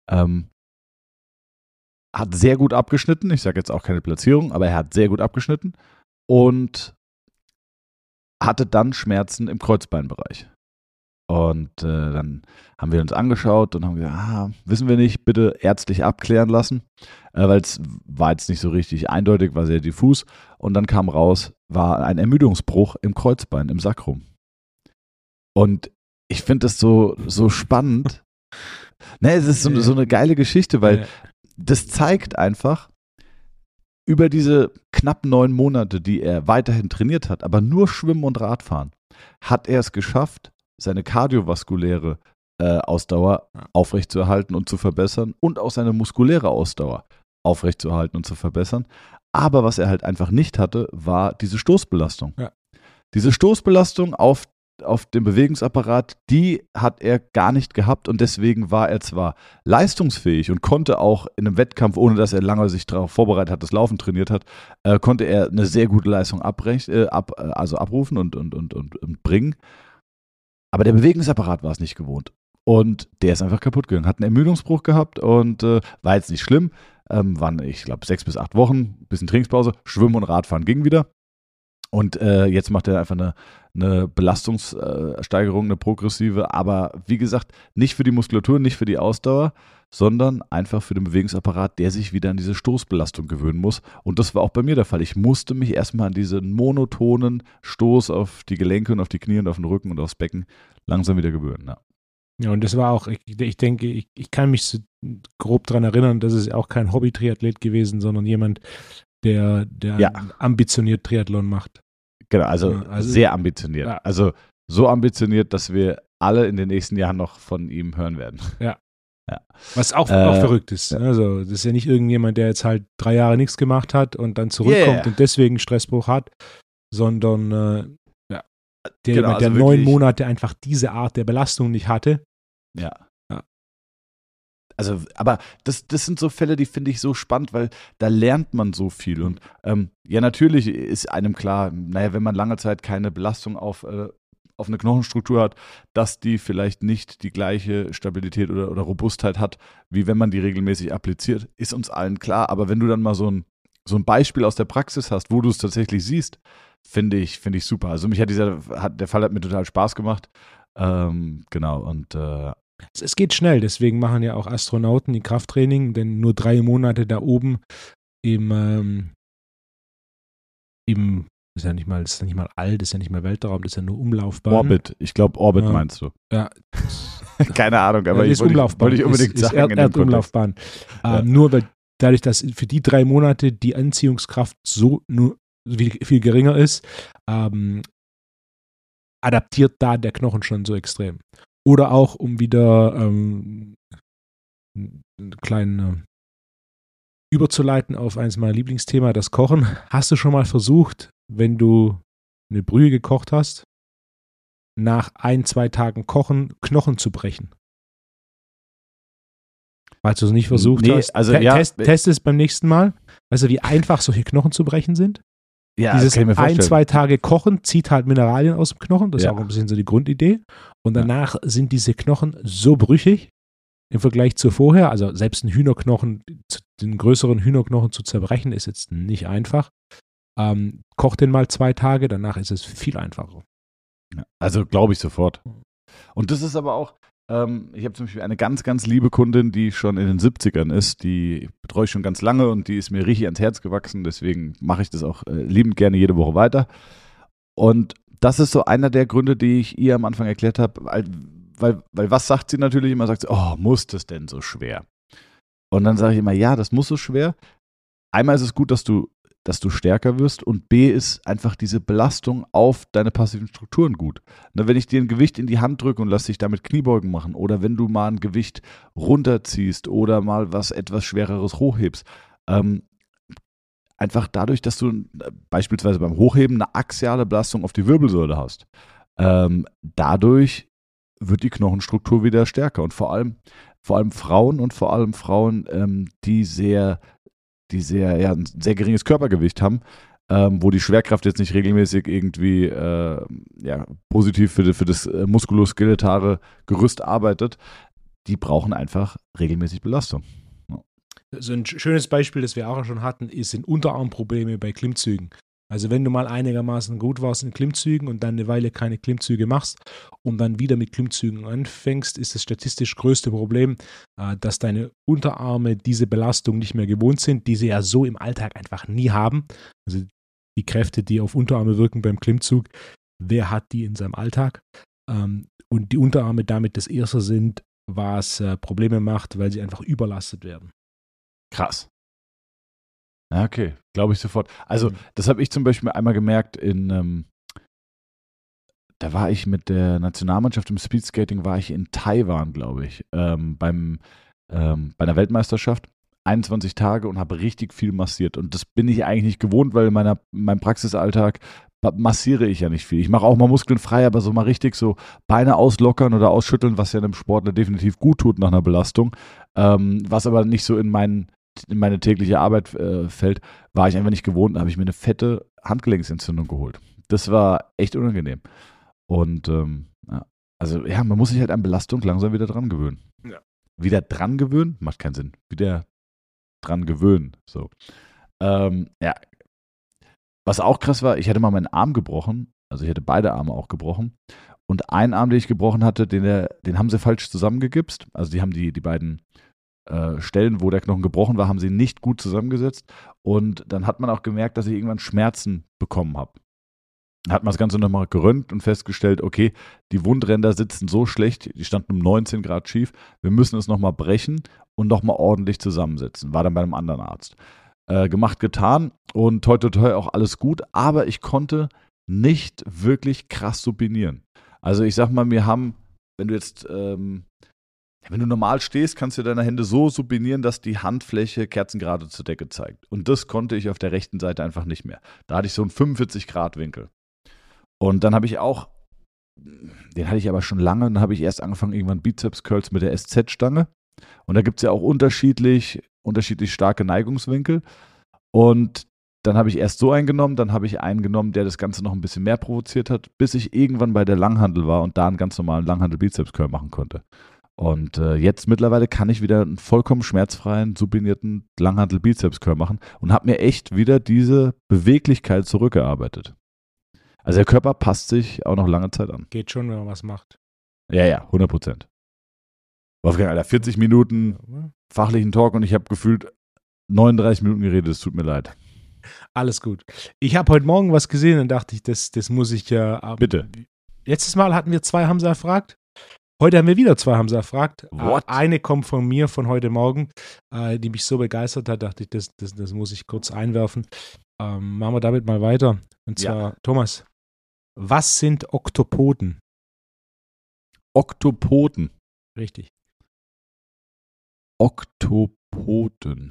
Hat sehr gut abgeschnitten, ich sage jetzt auch keine Platzierung, aber er hat sehr gut abgeschnitten und hatte dann Schmerzen im Kreuzbeinbereich. Und dann haben wir uns angeschaut und haben gesagt, wissen wir nicht, bitte ärztlich abklären lassen, weil es war jetzt nicht so richtig eindeutig, war sehr diffus. Und dann kam raus, war ein Ermüdungsbruch im Kreuzbein, im Sacrum. Und ich finde das so spannend. Es ist so eine geile Geschichte, weil das zeigt einfach, über diese knapp 9 Monate, die er weiterhin trainiert hat, aber nur Schwimmen und Radfahren, hat er es geschafft, seine kardiovaskuläre Ausdauer aufrechtzuerhalten und zu verbessern und auch seine muskuläre Ausdauer aufrechtzuerhalten und zu verbessern. Aber was er halt einfach nicht hatte, war diese Stoßbelastung. Ja. Diese Stoßbelastung auf dem Bewegungsapparat, die hat er gar nicht gehabt und deswegen war er zwar leistungsfähig und konnte auch in einem Wettkampf, ohne dass er lange sich darauf vorbereitet hat, das Laufen trainiert hat, konnte er eine sehr gute Leistung abrufen und bringen. Aber der Bewegungsapparat war es nicht gewohnt. Und der ist einfach kaputt gegangen. Hat einen Ermüdungsbruch gehabt und war jetzt nicht schlimm. Waren, ich glaube, 6 bis 8 Wochen, bisschen Trainingspause. Schwimmen und Radfahren ging wieder. Und jetzt macht er einfach eine Belastungssteigerung, eine progressive. Aber wie gesagt, nicht für die Muskulatur, nicht für die Ausdauer, sondern einfach für den Bewegungsapparat, der sich wieder an diese Stoßbelastung gewöhnen muss. Und das war auch bei mir der Fall. Ich musste mich erstmal an diesen monotonen Stoß auf die Gelenke und auf die Knie und auf den Rücken und aufs Becken langsam wieder gewöhnen. Ja, und das war auch, ich denke, ich kann mich so grob daran erinnern, das ist auch kein Hobby-Triathlet gewesen, sondern jemand, der ambitioniert Triathlon macht. Genau, also sehr ambitioniert. Ja. Also so ambitioniert, dass wir alle in den nächsten Jahren noch von ihm hören werden. Ja. Was auch verrückt ist. Also, das ist ja nicht irgendjemand, der jetzt halt 3 Jahre nichts gemacht hat und dann zurückkommt und deswegen Stressbruch hat, sondern der 9 Monate einfach diese Art der Belastung nicht hatte. Ja. Also, aber das sind so Fälle, die finde ich so spannend, weil da lernt man so viel. Und natürlich ist einem klar, wenn man lange Zeit keine Belastung auf eine Knochenstruktur hat, dass die vielleicht nicht die gleiche Stabilität oder Robustheit hat, wie wenn man die regelmäßig appliziert, ist uns allen klar. Aber wenn du dann mal so ein Beispiel aus der Praxis hast, wo du es tatsächlich siehst, finde ich super. Also mich der Fall hat mir total Spaß gemacht. Genau, und es geht schnell, deswegen machen ja auch Astronauten die Krafttraining, denn nur 3 Monate da oben im das ist ja nicht mal All, das ist ja nicht mal Weltraum, das ist ja nur Umlaufbahn. Orbit, ich glaube Orbit meinst du. Ja. Keine Ahnung, aber ich wollte ich unbedingt sagen. Erdumlaufbahn. Nur weil dadurch, dass für die 3 Monate die Anziehungskraft so nur viel geringer ist, adaptiert da der Knochen schon so extrem. Oder auch, um wieder einen kleinen überzuleiten auf eines meiner Lieblingsthema, das Kochen. Hast du schon mal versucht, wenn du eine Brühe gekocht hast, nach 1-2 Tagen Kochen Knochen zu brechen? Falls du es nicht versucht hast, also test es beim nächsten Mal. Weißt du, wie einfach solche Knochen zu brechen sind? Ja, dieses kann ich mir vorstellen. 1-2 Tage Kochen zieht halt Mineralien aus dem Knochen, das ist auch ein bisschen so die Grundidee. Und danach sind diese Knochen so brüchig im Vergleich zu vorher, also selbst einen Hühnerknochen, den größeren Hühnerknochen zu zerbrechen, ist jetzt nicht einfach. Koch den mal 2 Tage, danach ist es viel einfacher. Also glaube ich sofort. Und das ist aber auch, ich habe zum Beispiel eine ganz, ganz liebe Kundin, die schon in den 70ern ist, die betreue ich schon ganz lange und die ist mir richtig ans Herz gewachsen, deswegen mache ich das auch liebend gerne jede Woche weiter. Und das ist so einer der Gründe, die ich ihr am Anfang erklärt habe, weil was sagt sie natürlich immer? Sagt sie, oh, muss das denn so schwer? Und dann sage ich immer, ja, das muss so schwer. Einmal ist es gut, dass du dass du stärker wirst und B ist einfach diese Belastung auf deine passiven Strukturen gut. Ne, wenn ich dir ein Gewicht in die Hand drücke und lass dich damit Kniebeugen machen oder wenn du mal ein Gewicht runterziehst oder mal was etwas Schwereres hochhebst, einfach dadurch, dass du beispielsweise beim Hochheben eine axiale Belastung auf die Wirbelsäule hast, dadurch wird die Knochenstruktur wieder stärker und vor allem Frauen, die ein sehr geringes Körpergewicht haben, wo die Schwerkraft jetzt nicht regelmäßig irgendwie positiv für das muskuloskeletare Gerüst arbeitet, die brauchen einfach regelmäßig Belastung. Ja. So ein schönes Beispiel, das wir auch schon hatten, sind Unterarmprobleme bei Klimmzügen. Also wenn du mal einigermaßen gut warst in Klimmzügen und dann eine Weile keine Klimmzüge machst und dann wieder mit Klimmzügen anfängst, ist das statistisch größte Problem, dass deine Unterarme diese Belastung nicht mehr gewohnt sind, die sie ja so im Alltag einfach nie haben. Also die Kräfte, die auf Unterarme wirken beim Klimmzug, wer hat die in seinem Alltag? Und die Unterarme damit das erste sind, was Probleme macht, weil sie einfach überlastet werden. Krass. Ja, okay, glaube ich sofort. Also, das habe ich zum Beispiel einmal gemerkt da war ich mit der Nationalmannschaft im Speedskating, war ich in Taiwan, glaube ich, bei einer Weltmeisterschaft, 21 Tage und habe richtig viel massiert. Und das bin ich eigentlich nicht gewohnt, weil in meinem Praxisalltag massiere ich ja nicht viel. Ich mache auch mal Muskeln frei, aber so mal richtig so Beine auslockern oder ausschütteln, was ja einem Sportler definitiv gut tut nach einer Belastung, was aber nicht so in meine tägliche Arbeit fällt, war ich einfach nicht gewohnt. Da habe ich mir eine fette Handgelenksentzündung geholt. Das war echt unangenehm. Und man muss sich halt an Belastung langsam wieder dran gewöhnen. Ja. Wieder dran gewöhnen? Macht keinen Sinn. Wieder dran gewöhnen. So. Was auch krass war, ich hatte mal meinen Arm gebrochen. Also ich hatte beide Arme auch gebrochen. Und einen Arm, den ich gebrochen hatte, den haben sie falsch zusammengegipst. Also die haben die beiden Stellen, wo der Knochen gebrochen war, haben sie nicht gut zusammengesetzt. Und dann hat man auch gemerkt, dass ich irgendwann Schmerzen bekommen habe. Dann hat man das Ganze nochmal geröntgt und festgestellt, okay, die Wundränder sitzen so schlecht, die standen um 19 Grad schief, wir müssen es nochmal brechen und nochmal ordentlich zusammensetzen. War dann bei einem anderen Arzt. Gemacht, getan und toi toi toi auch alles gut, aber ich konnte nicht wirklich krass supinieren. Also ich sag mal, wenn du jetzt wenn du normal stehst, kannst du deine Hände so supinieren, dass die Handfläche kerzengerade zur Decke zeigt. Und das konnte ich auf der rechten Seite einfach nicht mehr. Da hatte ich so einen 45-Grad-Winkel. Und dann habe ich auch, den hatte ich aber schon lange, dann habe ich erst angefangen, irgendwann Bizeps-Curls mit der SZ-Stange. Und da gibt es ja auch unterschiedlich starke Neigungswinkel. Und dann habe ich erst so einen genommen, dann habe ich einen genommen, der das Ganze noch ein bisschen mehr provoziert hat, bis ich irgendwann bei der Langhandel war und da einen ganz normalen Langhandel-Bizeps-Curl machen konnte. Und jetzt mittlerweile kann ich wieder einen vollkommen schmerzfreien, supinierten Langhantel-Bizeps-Curl machen und habe mir echt wieder diese Beweglichkeit zurückgearbeitet. Also der Körper passt sich auch noch lange Zeit an. Geht schon, wenn man was macht. Ja, 100%. Wolfgang, Alter, 40 Minuten fachlichen Talk und ich habe gefühlt 39 Minuten geredet, es tut mir leid. Alles gut. Ich habe heute Morgen was gesehen und dachte ich, das muss ich ja. Bitte. Letztes Mal hatten wir 2 Hamza erfragt. Heute haben wir wieder 2 Hamza erfragt. Eine kommt von mir von heute Morgen, die mich so begeistert hat, dachte ich, das muss ich kurz einwerfen. Machen wir damit mal weiter. Und zwar, Thomas, was sind Oktopoden? Oktopoden. Richtig. Oktopoden.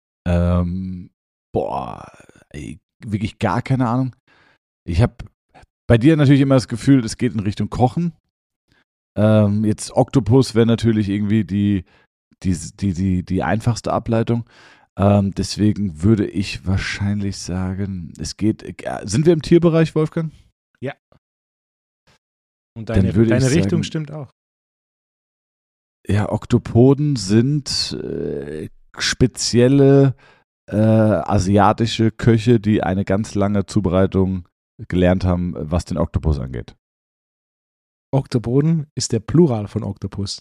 Wirklich gar keine Ahnung. Ich habe bei dir natürlich immer das Gefühl, es geht in Richtung Kochen. Jetzt Oktopus wäre natürlich irgendwie die einfachste Ableitung. Deswegen würde ich wahrscheinlich sagen, sind wir im Tierbereich, Wolfgang? Ja. Und deine Richtung stimmt auch. Ja, Oktopoden sind spezielle asiatische Köche, die eine ganz lange Zubereitung gelernt haben, was den Oktopus angeht. Oktopoden ist der Plural von Oktopus.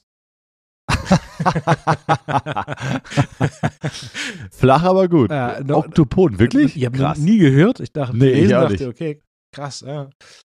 Flach, aber gut. Oktopoden, wirklich? Ich habe noch nie gehört. Ich dachte, okay, krass. Ja,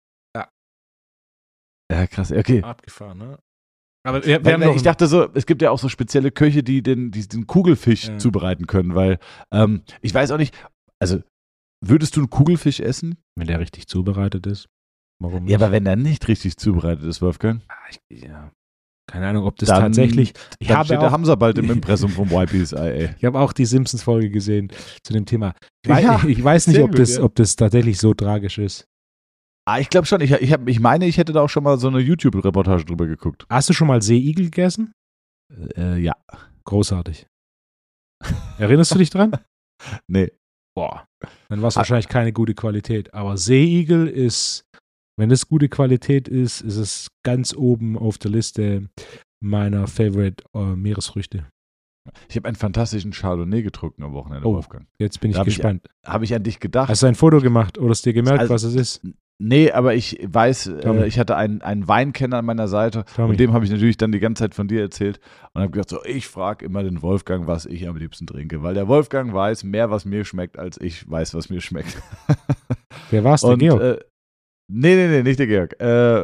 krass, okay. Abgefahren, ne? Aber wir haben ich dachte so, es gibt ja auch so spezielle Köche, die den Kugelfisch zubereiten können, weil ich weiß auch nicht, also Würdest du einen Kugelfisch essen? Wenn der richtig zubereitet ist. Warum nicht? Ja, aber wenn der nicht richtig zubereitet ist, Wolfgang. Ja. Keine Ahnung, ob das Dann- tatsächlich. Dann steht der Hamza bald im Impressum vom YPSI. Ich habe auch die Simpsons-Folge gesehen zu dem Thema. Ja, Ich weiß nicht, sehr ob, gut, das, ja. ob das tatsächlich so tragisch ist. Ich glaube schon. Ich meine, ich hätte da auch schon mal so eine YouTube-Reportage drüber geguckt. Hast du schon mal Seeigel gegessen? Ja. Großartig. Erinnerst du dich dran? Nee. Boah. Dann war es wahrscheinlich keine gute Qualität. Aber Seeigel ist, wenn es gute Qualität ist, ist es ganz oben auf der Liste meiner Favorite Meeresfrüchte. Ich habe einen fantastischen Chardonnay getrunken am Wochenende, Oh. Wolfgang. Jetzt bin ich Da hab ich- gespannt. Habe ich an dich gedacht. Hast du ein Foto gemacht oder hast du dir gemerkt, Also- was es ist? Nee, aber ich weiß, Tommy. ich hatte einen Weinkenner an meiner Seite Tommy. und dem habe ich natürlich dann die ganze Zeit von dir erzählt und habe gesagt, so, ich frage immer den Wolfgang, was ich am liebsten trinke, weil der Wolfgang weiß mehr, was mir schmeckt, als ich weiß, was mir schmeckt. Wer war es, der Und, Georg? Nee, nicht der Georg.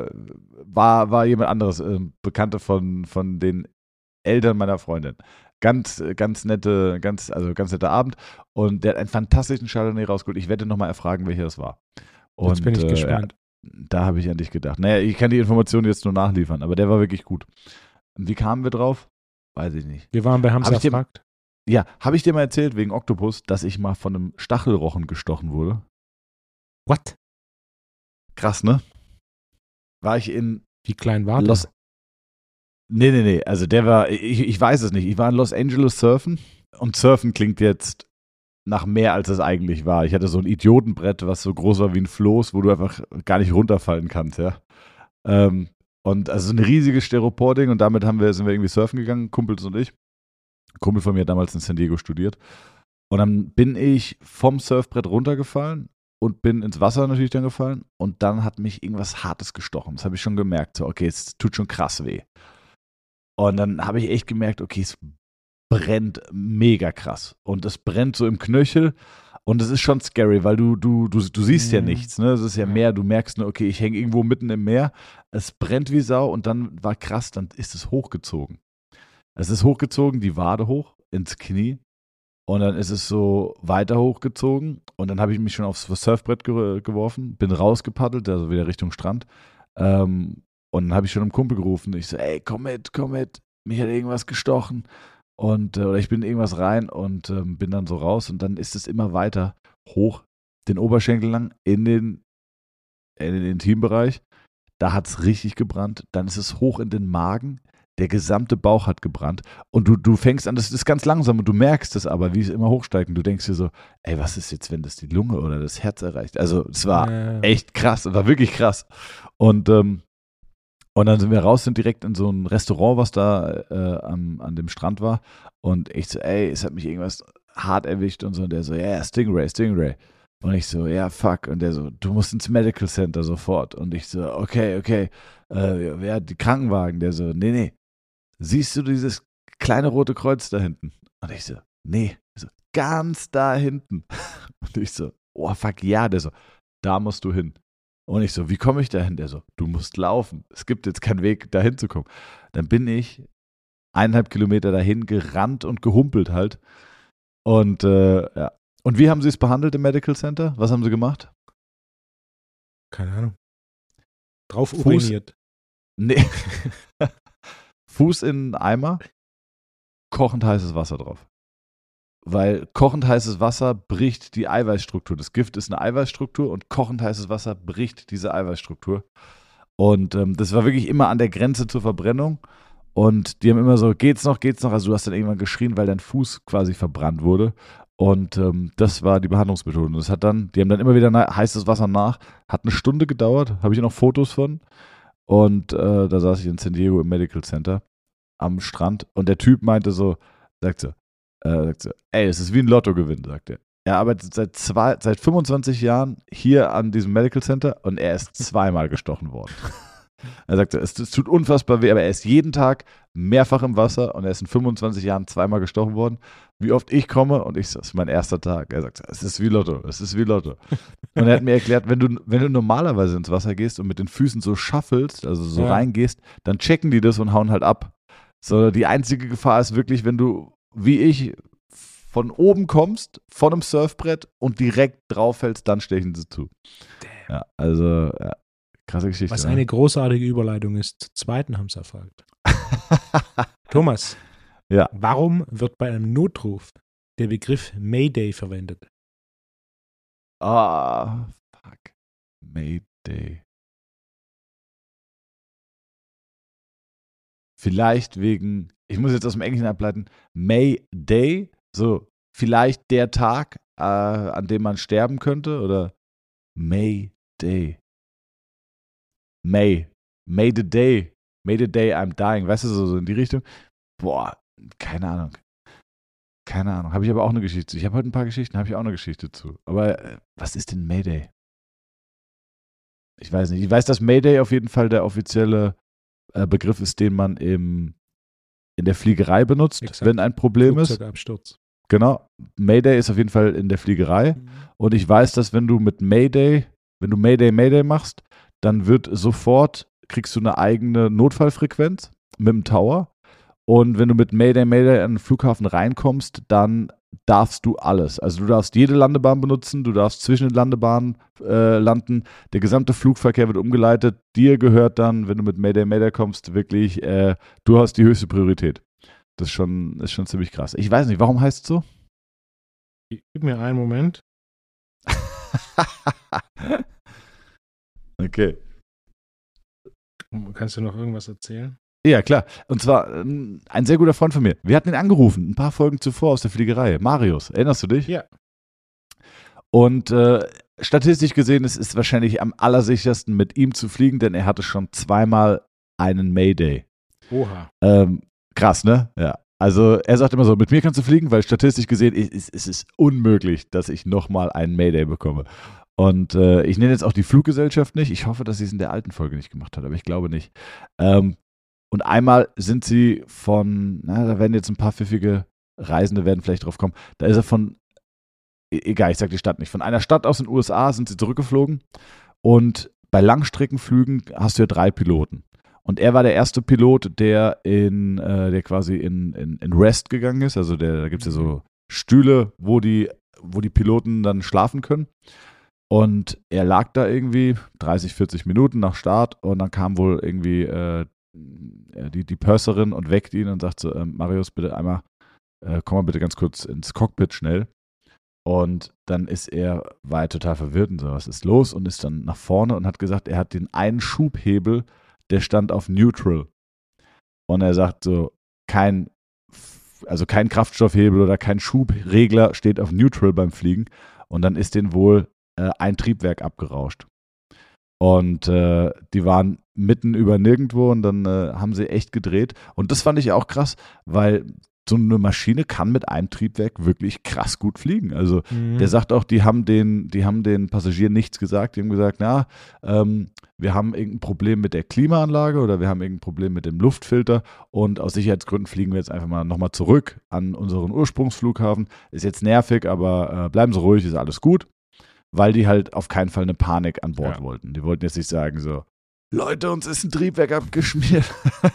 War jemand anderes, Bekannte von den Eltern meiner Freundin. Ganz netter Abend und der hat einen fantastischen Chardonnay rausgeholt. Ich werde nochmal erfragen, welcher das war. Und, Jetzt bin ich gespannt. da habe ich an dich gedacht. Naja, ich kann die Informationen jetzt nur nachliefern, aber der war wirklich gut. Und wie kamen wir drauf? Weiß ich nicht. Wir waren bei Hamza Hab ich dir- fragt. Ja, habe ich dir mal erzählt, wegen Oktopus, dass ich mal von einem Stachelrochen gestochen wurde? What? Krass, ne? War ich in Wie klein war der? Los... Nee, also der war, ich weiß es nicht. Ich war in Los Angeles surfen und surfen klingt jetzt nach mehr, als es eigentlich war. Ich hatte so ein Idiotenbrett, was so groß war wie ein Floß, wo du einfach gar nicht runterfallen kannst, ja. Und also ein riesiges Styropor-Ding und damit sind wir irgendwie surfen gegangen, Kumpels und ich. Ein Kumpel von mir hat damals in San Diego studiert. Und dann bin ich vom Surfbrett runtergefallen und bin ins Wasser natürlich dann gefallen und dann hat mich irgendwas Hartes gestochen. Das habe ich schon gemerkt. So, okay, es tut schon krass weh. Und dann habe ich echt gemerkt, okay, es brennt mega krass. Und es brennt so im Knöchel und es ist schon scary, weil du siehst ja nichts. Ne? Es ist ja Meer, du merkst nur, okay, ich hänge irgendwo mitten im Meer, es brennt wie Sau und dann war krass, dann ist es hochgezogen. Es ist hochgezogen, die Wade hoch ins Knie und dann ist es so weiter hochgezogen und dann habe ich mich schon aufs Surfbrett geworfen, bin rausgepaddelt, also wieder Richtung Strand und dann habe ich schon einem Kumpel gerufen, ich so, ey, komm mit, mich hat irgendwas gestochen. Oder ich bin irgendwas rein und bin dann so raus und dann ist es immer weiter hoch, den Oberschenkel lang in den Intimbereich. Da hat es richtig gebrannt. Dann ist es hoch in den Magen. Der gesamte Bauch hat gebrannt. Und du fängst an, das ist ganz langsam und du merkst es aber, wie es immer hochsteigt. Und du denkst dir so, ey, was ist jetzt, wenn das die Lunge oder das Herz erreicht? Also es war echt krass, es war wirklich krass. Und dann sind wir raus, sind direkt in so ein Restaurant, was da an dem Strand war. Und ich so, ey, es hat mich irgendwas hart erwischt und so. Und der so, ja, Stingray. Und ich so, ja, fuck. Und der so, du musst ins Medical Center sofort. Und ich so, okay. Wer die Krankenwagen? Der so, nee. Siehst du dieses kleine rote Kreuz da hinten? Und ich so, nee. So, ganz da hinten. Und ich so, oh, fuck, ja. Der so, da musst du hin. Und ich so, wie komme ich da hin? Der so, du musst laufen. Es gibt jetzt keinen Weg, da hinzukommen. Dann bin ich 1,5 Kilometer dahin gerannt und gehumpelt halt. Und ja. Und wie haben sie es behandelt im Medical Center? Was haben sie gemacht? Keine Ahnung. Drauf Fuß- uriniert. Nee. Fuß in einen Eimer, kochend heißes Wasser drauf. Weil kochend heißes Wasser bricht die Eiweißstruktur. Das Gift ist eine Eiweißstruktur und kochend heißes Wasser bricht diese Eiweißstruktur. Und das war wirklich immer an der Grenze zur Verbrennung. Und die haben immer so, geht's noch? Also du hast dann irgendwann geschrien, weil dein Fuß quasi verbrannt wurde. Und das war die Behandlungsmethode. Und die haben dann immer wieder heißes Wasser nach. Hat eine Stunde gedauert, habe ich noch Fotos von. Und da saß ich in San Diego im Medical Center am Strand. Und der Typ meinte so, sagt so, ey, es ist wie ein Lottogewinn, sagt er. Er arbeitet seit 25 Jahren hier an diesem Medical Center und er ist zweimal gestochen worden. Er sagte, es tut unfassbar weh, aber er ist jeden Tag mehrfach im Wasser und er ist in 25 Jahren zweimal gestochen worden. Wie oft ich komme und ich so, das ist mein erster Tag. Er sagt, es ist wie Lotto. Und er hat mir erklärt, wenn du normalerweise ins Wasser gehst und mit den Füßen so schaffelst, also so reingehst, dann checken die das und hauen halt ab. So, die einzige Gefahr ist wirklich, wenn du, wie ich, von oben kommst, von einem Surfbrett und direkt drauf fällst, dann stechen sie zu. Damn. Ja, also, ja, krasse Geschichte. Was ne? eine großartige Überleitung ist. Zur zweiten haben sie erfolgt. Thomas, Ja. warum wird bei einem Notruf der Begriff Mayday verwendet? Fuck. Mayday. Vielleicht wegen, ich muss jetzt aus dem Englischen ableiten, Mayday, so vielleicht der Tag, an dem man sterben könnte, oder Mayday. May the day I'm dying, weißt du, so in die Richtung. Boah, keine Ahnung. Habe ich aber auch eine Geschichte zu. Ich habe heute ein paar Geschichten, habe ich auch eine Geschichte zu. Aber was ist denn Mayday? Ich weiß nicht. Ich weiß, dass Mayday auf jeden Fall der offizielle Begriff ist, den man in der Fliegerei benutzt, Exakt. wenn ein Problem ist. Flugzeugabsturz. Genau. Mayday ist auf jeden Fall in der Fliegerei. Und ich weiß, dass wenn du Mayday machst, dann kriegst du eine eigene Notfallfrequenz mit dem Tower. Und wenn du mit Mayday an den Flughafen reinkommst, dann darfst du alles. Also du darfst jede Landebahn benutzen, du darfst zwischen den Landebahnen landen. Der gesamte Flugverkehr wird umgeleitet. Dir gehört dann, wenn du mit Mayday kommst, wirklich, du hast die höchste Priorität. Das ist schon ziemlich krass. Ich weiß nicht, warum heißt es so? Gib mir einen Moment. Okay. Kannst du noch irgendwas erzählen? Ja, klar. Und zwar ein sehr guter Freund von mir. Wir hatten ihn angerufen, ein paar Folgen zuvor aus der Fliegerei. Marius, erinnerst du dich? Ja. Und statistisch gesehen ist es wahrscheinlich am allersichersten, mit ihm zu fliegen, denn er hatte schon zweimal einen Mayday. Oha. Krass, ne? Ja. Also er sagt immer so, mit mir kannst du fliegen, weil statistisch gesehen ist es unmöglich, dass ich nochmal einen Mayday bekomme. Und ich nenne jetzt auch die Fluggesellschaft nicht. Ich hoffe, dass sie es in der alten Folge nicht gemacht hat, aber ich glaube nicht. Und einmal sind sie da werden jetzt ein paar pfiffige Reisende werden vielleicht drauf kommen, da ist er egal, ich sag die Stadt nicht, von einer Stadt aus den USA sind sie zurückgeflogen und bei Langstreckenflügen hast du ja 3 Piloten. Und er war der erste Pilot, der quasi in Rest gegangen ist, also da gibt es ja so Stühle, wo die Piloten dann schlafen können. Und er lag da irgendwie 30, 40 Minuten nach Start und dann kam wohl irgendwie die Purserin und weckt ihn und sagt so, Marius, bitte einmal, komm mal bitte ganz kurz ins Cockpit schnell. Und dann war er total verwirrt und so, was ist los? Und ist dann nach vorne und hat gesagt, er hat den einen Schubhebel, der stand auf Neutral. Und er sagt so, kein Kraftstoffhebel oder kein Schubregler steht auf Neutral beim Fliegen. Und dann ist denen wohl ein Triebwerk abgerauscht. Und die waren mitten über nirgendwo und dann haben sie echt gedreht. Und das fand ich auch krass, weil so eine Maschine kann mit einem Triebwerk wirklich krass gut fliegen. Also der sagt auch, die haben den Passagieren nichts gesagt. Die haben gesagt, wir haben irgendein Problem mit der Klimaanlage oder wir haben irgendein Problem mit dem Luftfilter und aus Sicherheitsgründen fliegen wir jetzt einfach mal nochmal zurück an unseren Ursprungsflughafen. Ist jetzt nervig, aber bleiben Sie ruhig, ist alles gut. Weil die halt auf keinen Fall eine Panik an Bord wollten. Die wollten jetzt nicht sagen so, Leute, uns ist ein Triebwerk abgeschmiert.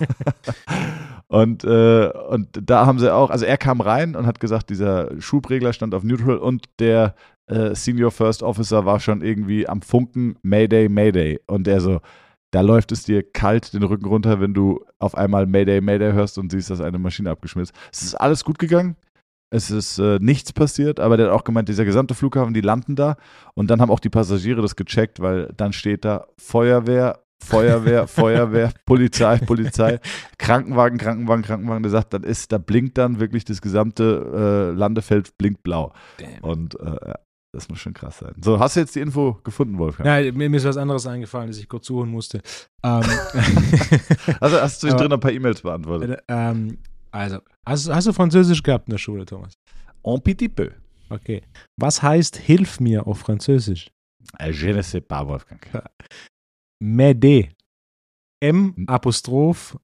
und da haben sie auch, also er kam rein und hat gesagt, dieser Schubregler stand auf Neutral und der Senior First Officer war schon irgendwie am Funken, Mayday, Mayday. Und der so, da läuft es dir kalt den Rücken runter, wenn du auf einmal Mayday, Mayday hörst und siehst, dass eine Maschine abgeschmiert ist. Es ist alles gut gegangen. Es ist nichts passiert, aber der hat auch gemeint, dieser gesamte Flughafen, die landen da und dann haben auch die Passagiere das gecheckt, weil dann steht da Feuerwehr, Polizei, Krankenwagen. Der sagt, da blinkt dann wirklich das gesamte Landefeld blinkt blau. Damn. Und das muss schon krass sein. So, hast du jetzt die Info gefunden, Wolfgang? Ja, mir ist was anderes eingefallen, das ich kurz suchen musste. Also hast du zwischendrin ein paar E-Mails beantwortet? Also, hast du Französisch gehabt in der Schule, Thomas? Un petit peu. Okay. Was heißt Hilf mir auf Französisch? Je ne sais pas, Wolfgang. M'aider. M'-A-I-D-E-Z.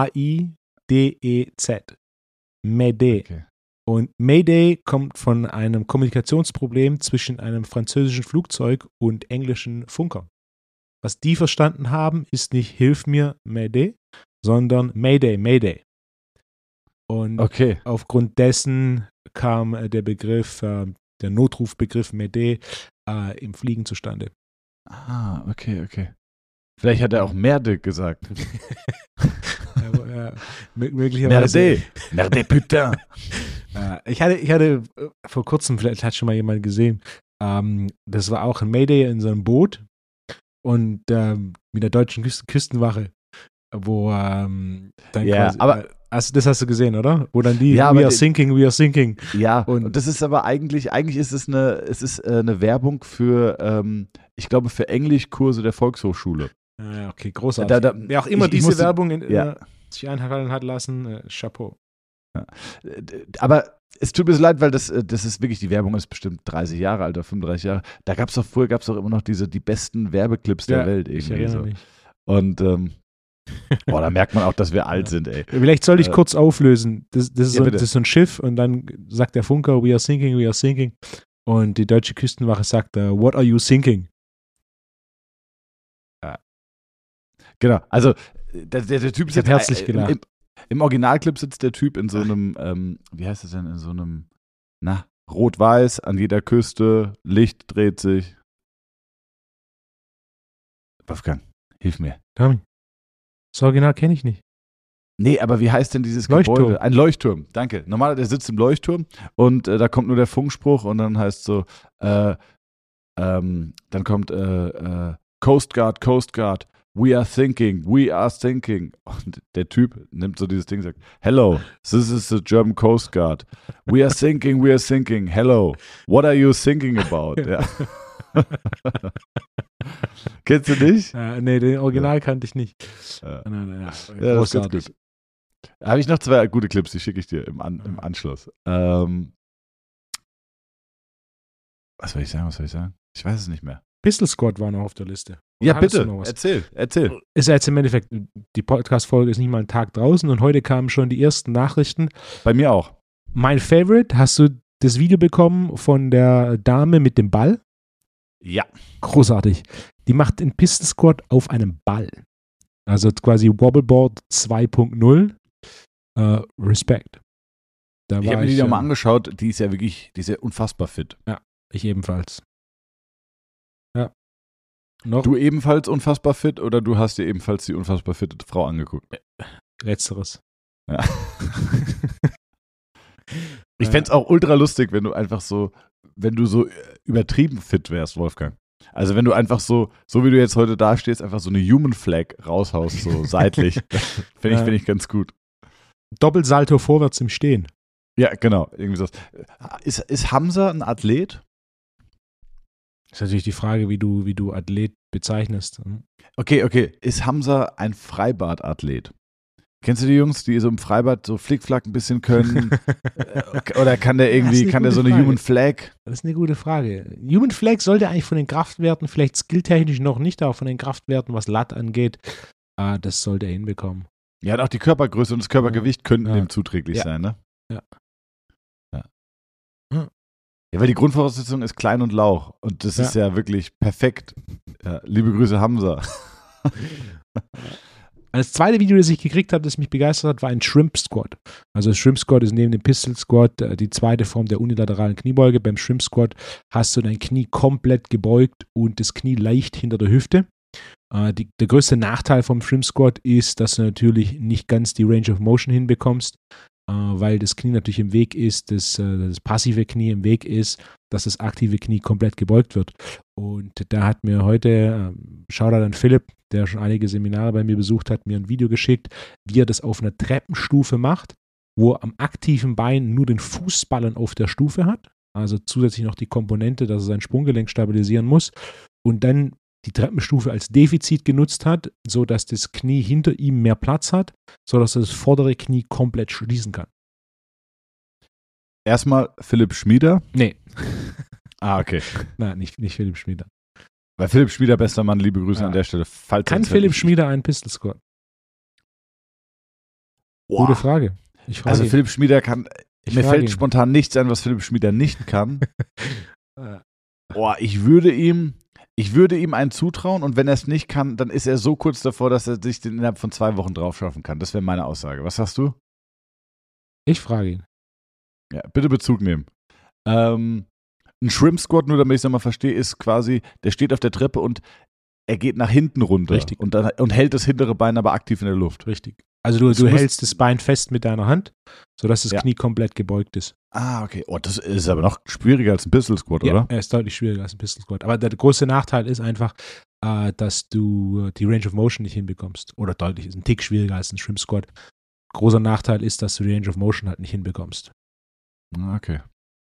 M'aider. Okay. Und Mayday kommt von einem Kommunikationsproblem zwischen einem französischen Flugzeug und englischen Funkern. Was die verstanden haben, ist nicht Hilf mir, Mayday, sondern Mayday, Mayday. Und aufgrund dessen kam der Begriff, der Notrufbegriff Mayday im Fliegen zustande. Ah, okay. Vielleicht hat er auch Merde gesagt. Möglicherweise. Merde, putain. Ich hatte vor kurzem, vielleicht hat schon mal jemand gesehen, das war auch ein Mayday in so einem Boot und mit der deutschen Küstenwache, wo dann quasi, aber das hast du gesehen, oder? Wo dann we are sinking. Ja, und das ist aber eigentlich ist es eine Werbung für, ich glaube, für Englischkurse der Volkshochschule. Ja, okay, großartig. Wer auch immer diese Werbung sich einfallen hat lassen, Chapeau. Ja. Aber es tut mir so leid, weil das ist wirklich, die Werbung ist bestimmt 30 Jahre alt oder 35 Jahre. Früher gab es doch immer noch die besten Werbeclips der Welt. Ich erinnere mich. Und da merkt man auch, dass wir alt sind, ey. Vielleicht sollte ich kurz auflösen. Das ist so ein Schiff und dann sagt der Funker, we are sinking. Und die deutsche Küstenwache sagt, what are you sinking? Ja. Genau, also der Typ ist jetzt herzlich gelacht. Im Originalclip sitzt der Typ in so einem, wie heißt das denn, in so einem, rot-weiß, an jeder Küste, Licht dreht sich. Wolfgang, hilf mir. Tommy, das Original kenne ich nicht. Nee, aber wie heißt denn dieses Leuchtturm. Gebäude? Ein Leuchtturm, danke. Normalerweise, der sitzt im Leuchtturm und da kommt nur der Funkspruch und dann heißt so, dann kommt Coast Guard, we are thinking. Und der Typ nimmt so dieses Ding und sagt, hello, this is the German Coast Guard. We are thinking, hello, what are you thinking about? Ja. Kennst du nicht? Nee, den Original kannte ich nicht. Großartig. Da habe ich noch 2 gute Clips, die schicke ich dir im Anschluss. Was soll ich sagen? Ich weiß es nicht mehr. Pistol Squad war noch auf der Liste. Ja, bitte, erzähl. Ist ja jetzt im Endeffekt, die Podcast-Folge ist nicht mal einen Tag draußen und heute kamen schon die ersten Nachrichten. Bei mir auch. Mein Favorite, hast du das Video bekommen von der Dame mit dem Ball? Ja. Großartig. Die macht den Pistol Squad auf einem Ball. Also quasi Wobbleboard 2.0. Respekt. Ich habe mir die nochmal angeschaut, die ist ja unfassbar fit. Ja, ich ebenfalls. Ja. Noch? Du ebenfalls unfassbar fit oder du hast dir ebenfalls die unfassbar fitte Frau angeguckt? Letzteres. Ja. Ich fände es auch ultra lustig, wenn du so übertrieben fit wärst, Wolfgang. Also wenn du einfach so wie du jetzt heute dastehst, einfach so eine Human Flag raushaust, so seitlich. Finde ich ganz gut. Doppelsalto vorwärts im Stehen. Ja, genau. Irgendwie so. Ist Hamza ein Athlet? Das ist natürlich die Frage, wie du Athlet bezeichnest. Okay. Ist Hamza ein Freibad-Athlet? Kennst du die Jungs, die so im Freibad so Flickflack ein bisschen können? Oder kann der so eine Human Flag? Das ist eine gute Frage. Human Flag sollte eigentlich von den Kraftwerten, vielleicht skilltechnisch noch nicht, aber von den Kraftwerten, was Lat angeht, das sollte er hinbekommen. Ja, und auch die Körpergröße und das Körpergewicht könnten dem zuträglich sein, ne? Ja. Ja, weil die Grundvoraussetzung ist klein und Lauch. Und das ist ja wirklich perfekt. Ja, liebe Grüße, Hamza. Das zweite Video, das ich gekriegt habe, das mich begeistert hat, war ein Shrimp Squat. Also Shrimp Squat ist neben dem Pistol Squat die zweite Form der unilateralen Kniebeuge. Beim Shrimp Squat hast du dein Knie komplett gebeugt und das Knie leicht hinter der Hüfte. Der größte Nachteil vom Shrimp Squat ist, dass du natürlich nicht ganz die Range of Motion hinbekommst, weil das Knie natürlich im Weg ist, das passive Knie im Weg ist, dass das aktive Knie komplett gebeugt wird. Und da hat mir heute, Shoutout an Philipp, der schon einige Seminare bei mir besucht hat, mir ein Video geschickt, wie er das auf einer Treppenstufe macht, wo er am aktiven Bein nur den Fußballen auf der Stufe hat, also zusätzlich noch die Komponente, dass er sein Sprunggelenk stabilisieren muss und dann die Treppenstufe als Defizit genutzt hat, sodass das Knie hinter ihm mehr Platz hat, sodass er das vordere Knie komplett schließen kann. Erstmal Philipp Schmieder? Nee. Okay. Nein, nicht Philipp Schmieder. Weil Philipp Schmieder, bester Mann, liebe Grüße an der Stelle. Kann Philipp Schmieder einen Pistol Squat? Gute Frage. Also Philipp Schmieder kann, mir fällt spontan nichts ein, was Philipp Schmieder nicht kann. Ich würde ihm einen zutrauen und wenn er es nicht kann, dann ist er so kurz davor, dass er sich den innerhalb von 2 Wochen drauf schaffen kann. Das wäre meine Aussage. Was sagst du? Ich frage ihn. Ja, bitte Bezug nehmen. Ein Shrimp Squat, nur damit ich es nochmal verstehe, ist quasi, der steht auf der Treppe und er geht nach hinten runter. Richtig. Und hält das hintere Bein aber aktiv in der Luft. Richtig. Also du hältst das Bein fest mit deiner Hand, sodass das Knie komplett gebeugt ist. Ah, okay. Oh, das ist aber noch schwieriger als ein Pistol Squat, ja, oder? Ja, ist deutlich schwieriger als ein Pistol Squat. Aber der große Nachteil ist einfach, dass du die Range of Motion nicht hinbekommst. Oder deutlich ist ein Tick schwieriger als ein Shrimp Squat. Großer Nachteil ist, dass du die Range of Motion halt nicht hinbekommst. Okay.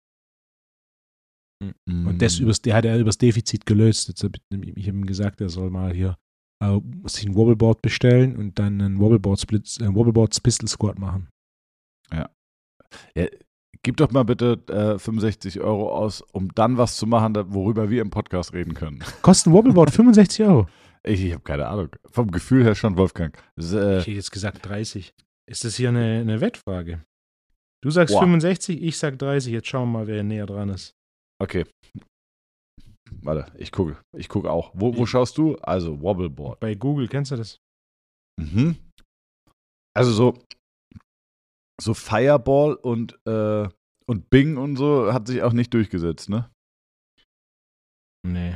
Und das hat er übers Defizit gelöst. Jetzt ich habe ihm gesagt, er soll mal hier sich ein Wobbleboard bestellen und dann einen Wobbleboard Pistol Squat machen. Ja. Gib doch mal bitte 65 Euro aus, um dann was zu machen, worüber wir im Podcast reden können. Kostet ein Wobbleboard 65 Euro? Ich habe keine Ahnung. Vom Gefühl her schon, Wolfgang. Ich hätte jetzt gesagt 30. Ist das hier eine Wettfrage? Du sagst 65, ich sag 30. Jetzt schauen wir mal, wer näher dran ist. Okay. Warte, ich gucke auch. Wo schaust du? Also, Wobbleboard. Bei Google, kennst du das? Mhm. Also so Fireball und Bing und so hat sich auch nicht durchgesetzt, ne? Nee.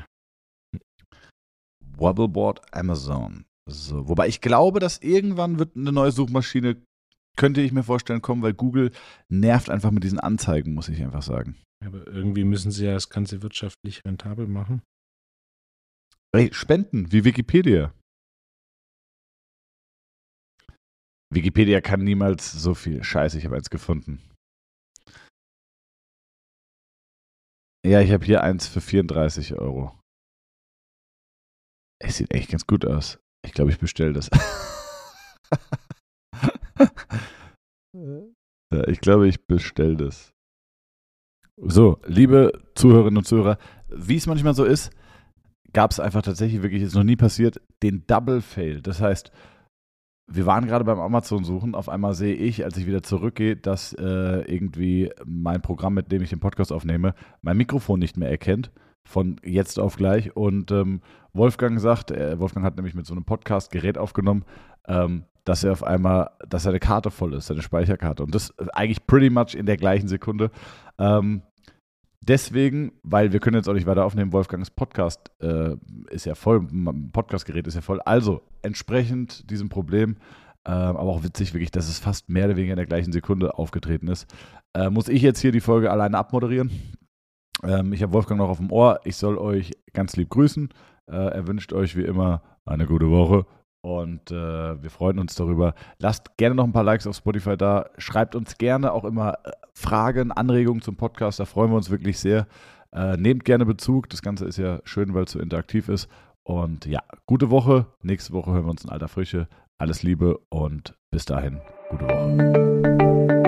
Wobbleboard Amazon. So, wobei ich glaube, dass irgendwann wird eine neue Suchmaschine, könnte ich mir vorstellen, kommen, weil Google nervt einfach mit diesen Anzeigen, muss ich einfach sagen. Aber irgendwie müssen sie ja das Ganze wirtschaftlich rentabel machen. Hey, Spenden, wie Wikipedia. Wikipedia kann niemals so viel. Scheiße, ich habe eins gefunden. Ja, ich habe hier eins für 34 Euro. Es sieht echt ganz gut aus. Ich glaube, ich bestelle das. Ja, ich glaube, ich bestelle das. So, liebe Zuhörerinnen und Zuhörer, wie es manchmal so ist, gab es einfach tatsächlich, wirklich, ist noch nie passiert, den Double Fail. Das heißt, wir waren gerade beim Amazon-Suchen, auf einmal sehe ich, als ich wieder zurückgehe, dass irgendwie mein Programm, mit dem ich den Podcast aufnehme, mein Mikrofon nicht mehr erkennt, von jetzt auf gleich. Und Wolfgang sagt, Wolfgang hat nämlich mit so einem Podcast-Gerät aufgenommen, dass er auf einmal, dass seine Karte voll ist, seine Speicherkarte. Und das eigentlich pretty much in der gleichen Sekunde. Deswegen, weil wir können jetzt auch nicht weiter aufnehmen, Wolfgangs Podcast ist ja voll, Podcastgerät ist ja voll. Also entsprechend diesem Problem, aber auch witzig wirklich, dass es fast mehr oder weniger in der gleichen Sekunde aufgetreten ist, muss ich jetzt hier die Folge alleine abmoderieren. Ich habe Wolfgang noch auf dem Ohr. Ich soll euch ganz lieb grüßen. Er wünscht euch wie immer eine gute Woche. Und wir freuen uns darüber. Lasst gerne noch ein paar Likes auf Spotify da. Schreibt uns gerne auch immer Fragen, Anregungen zum Podcast. Da freuen wir uns wirklich sehr. Nehmt gerne Bezug. Das Ganze ist ja schön, weil es so interaktiv ist. Und ja, gute Woche. Nächste Woche hören wir uns in alter Frische. Alles Liebe und bis dahin, gute Woche.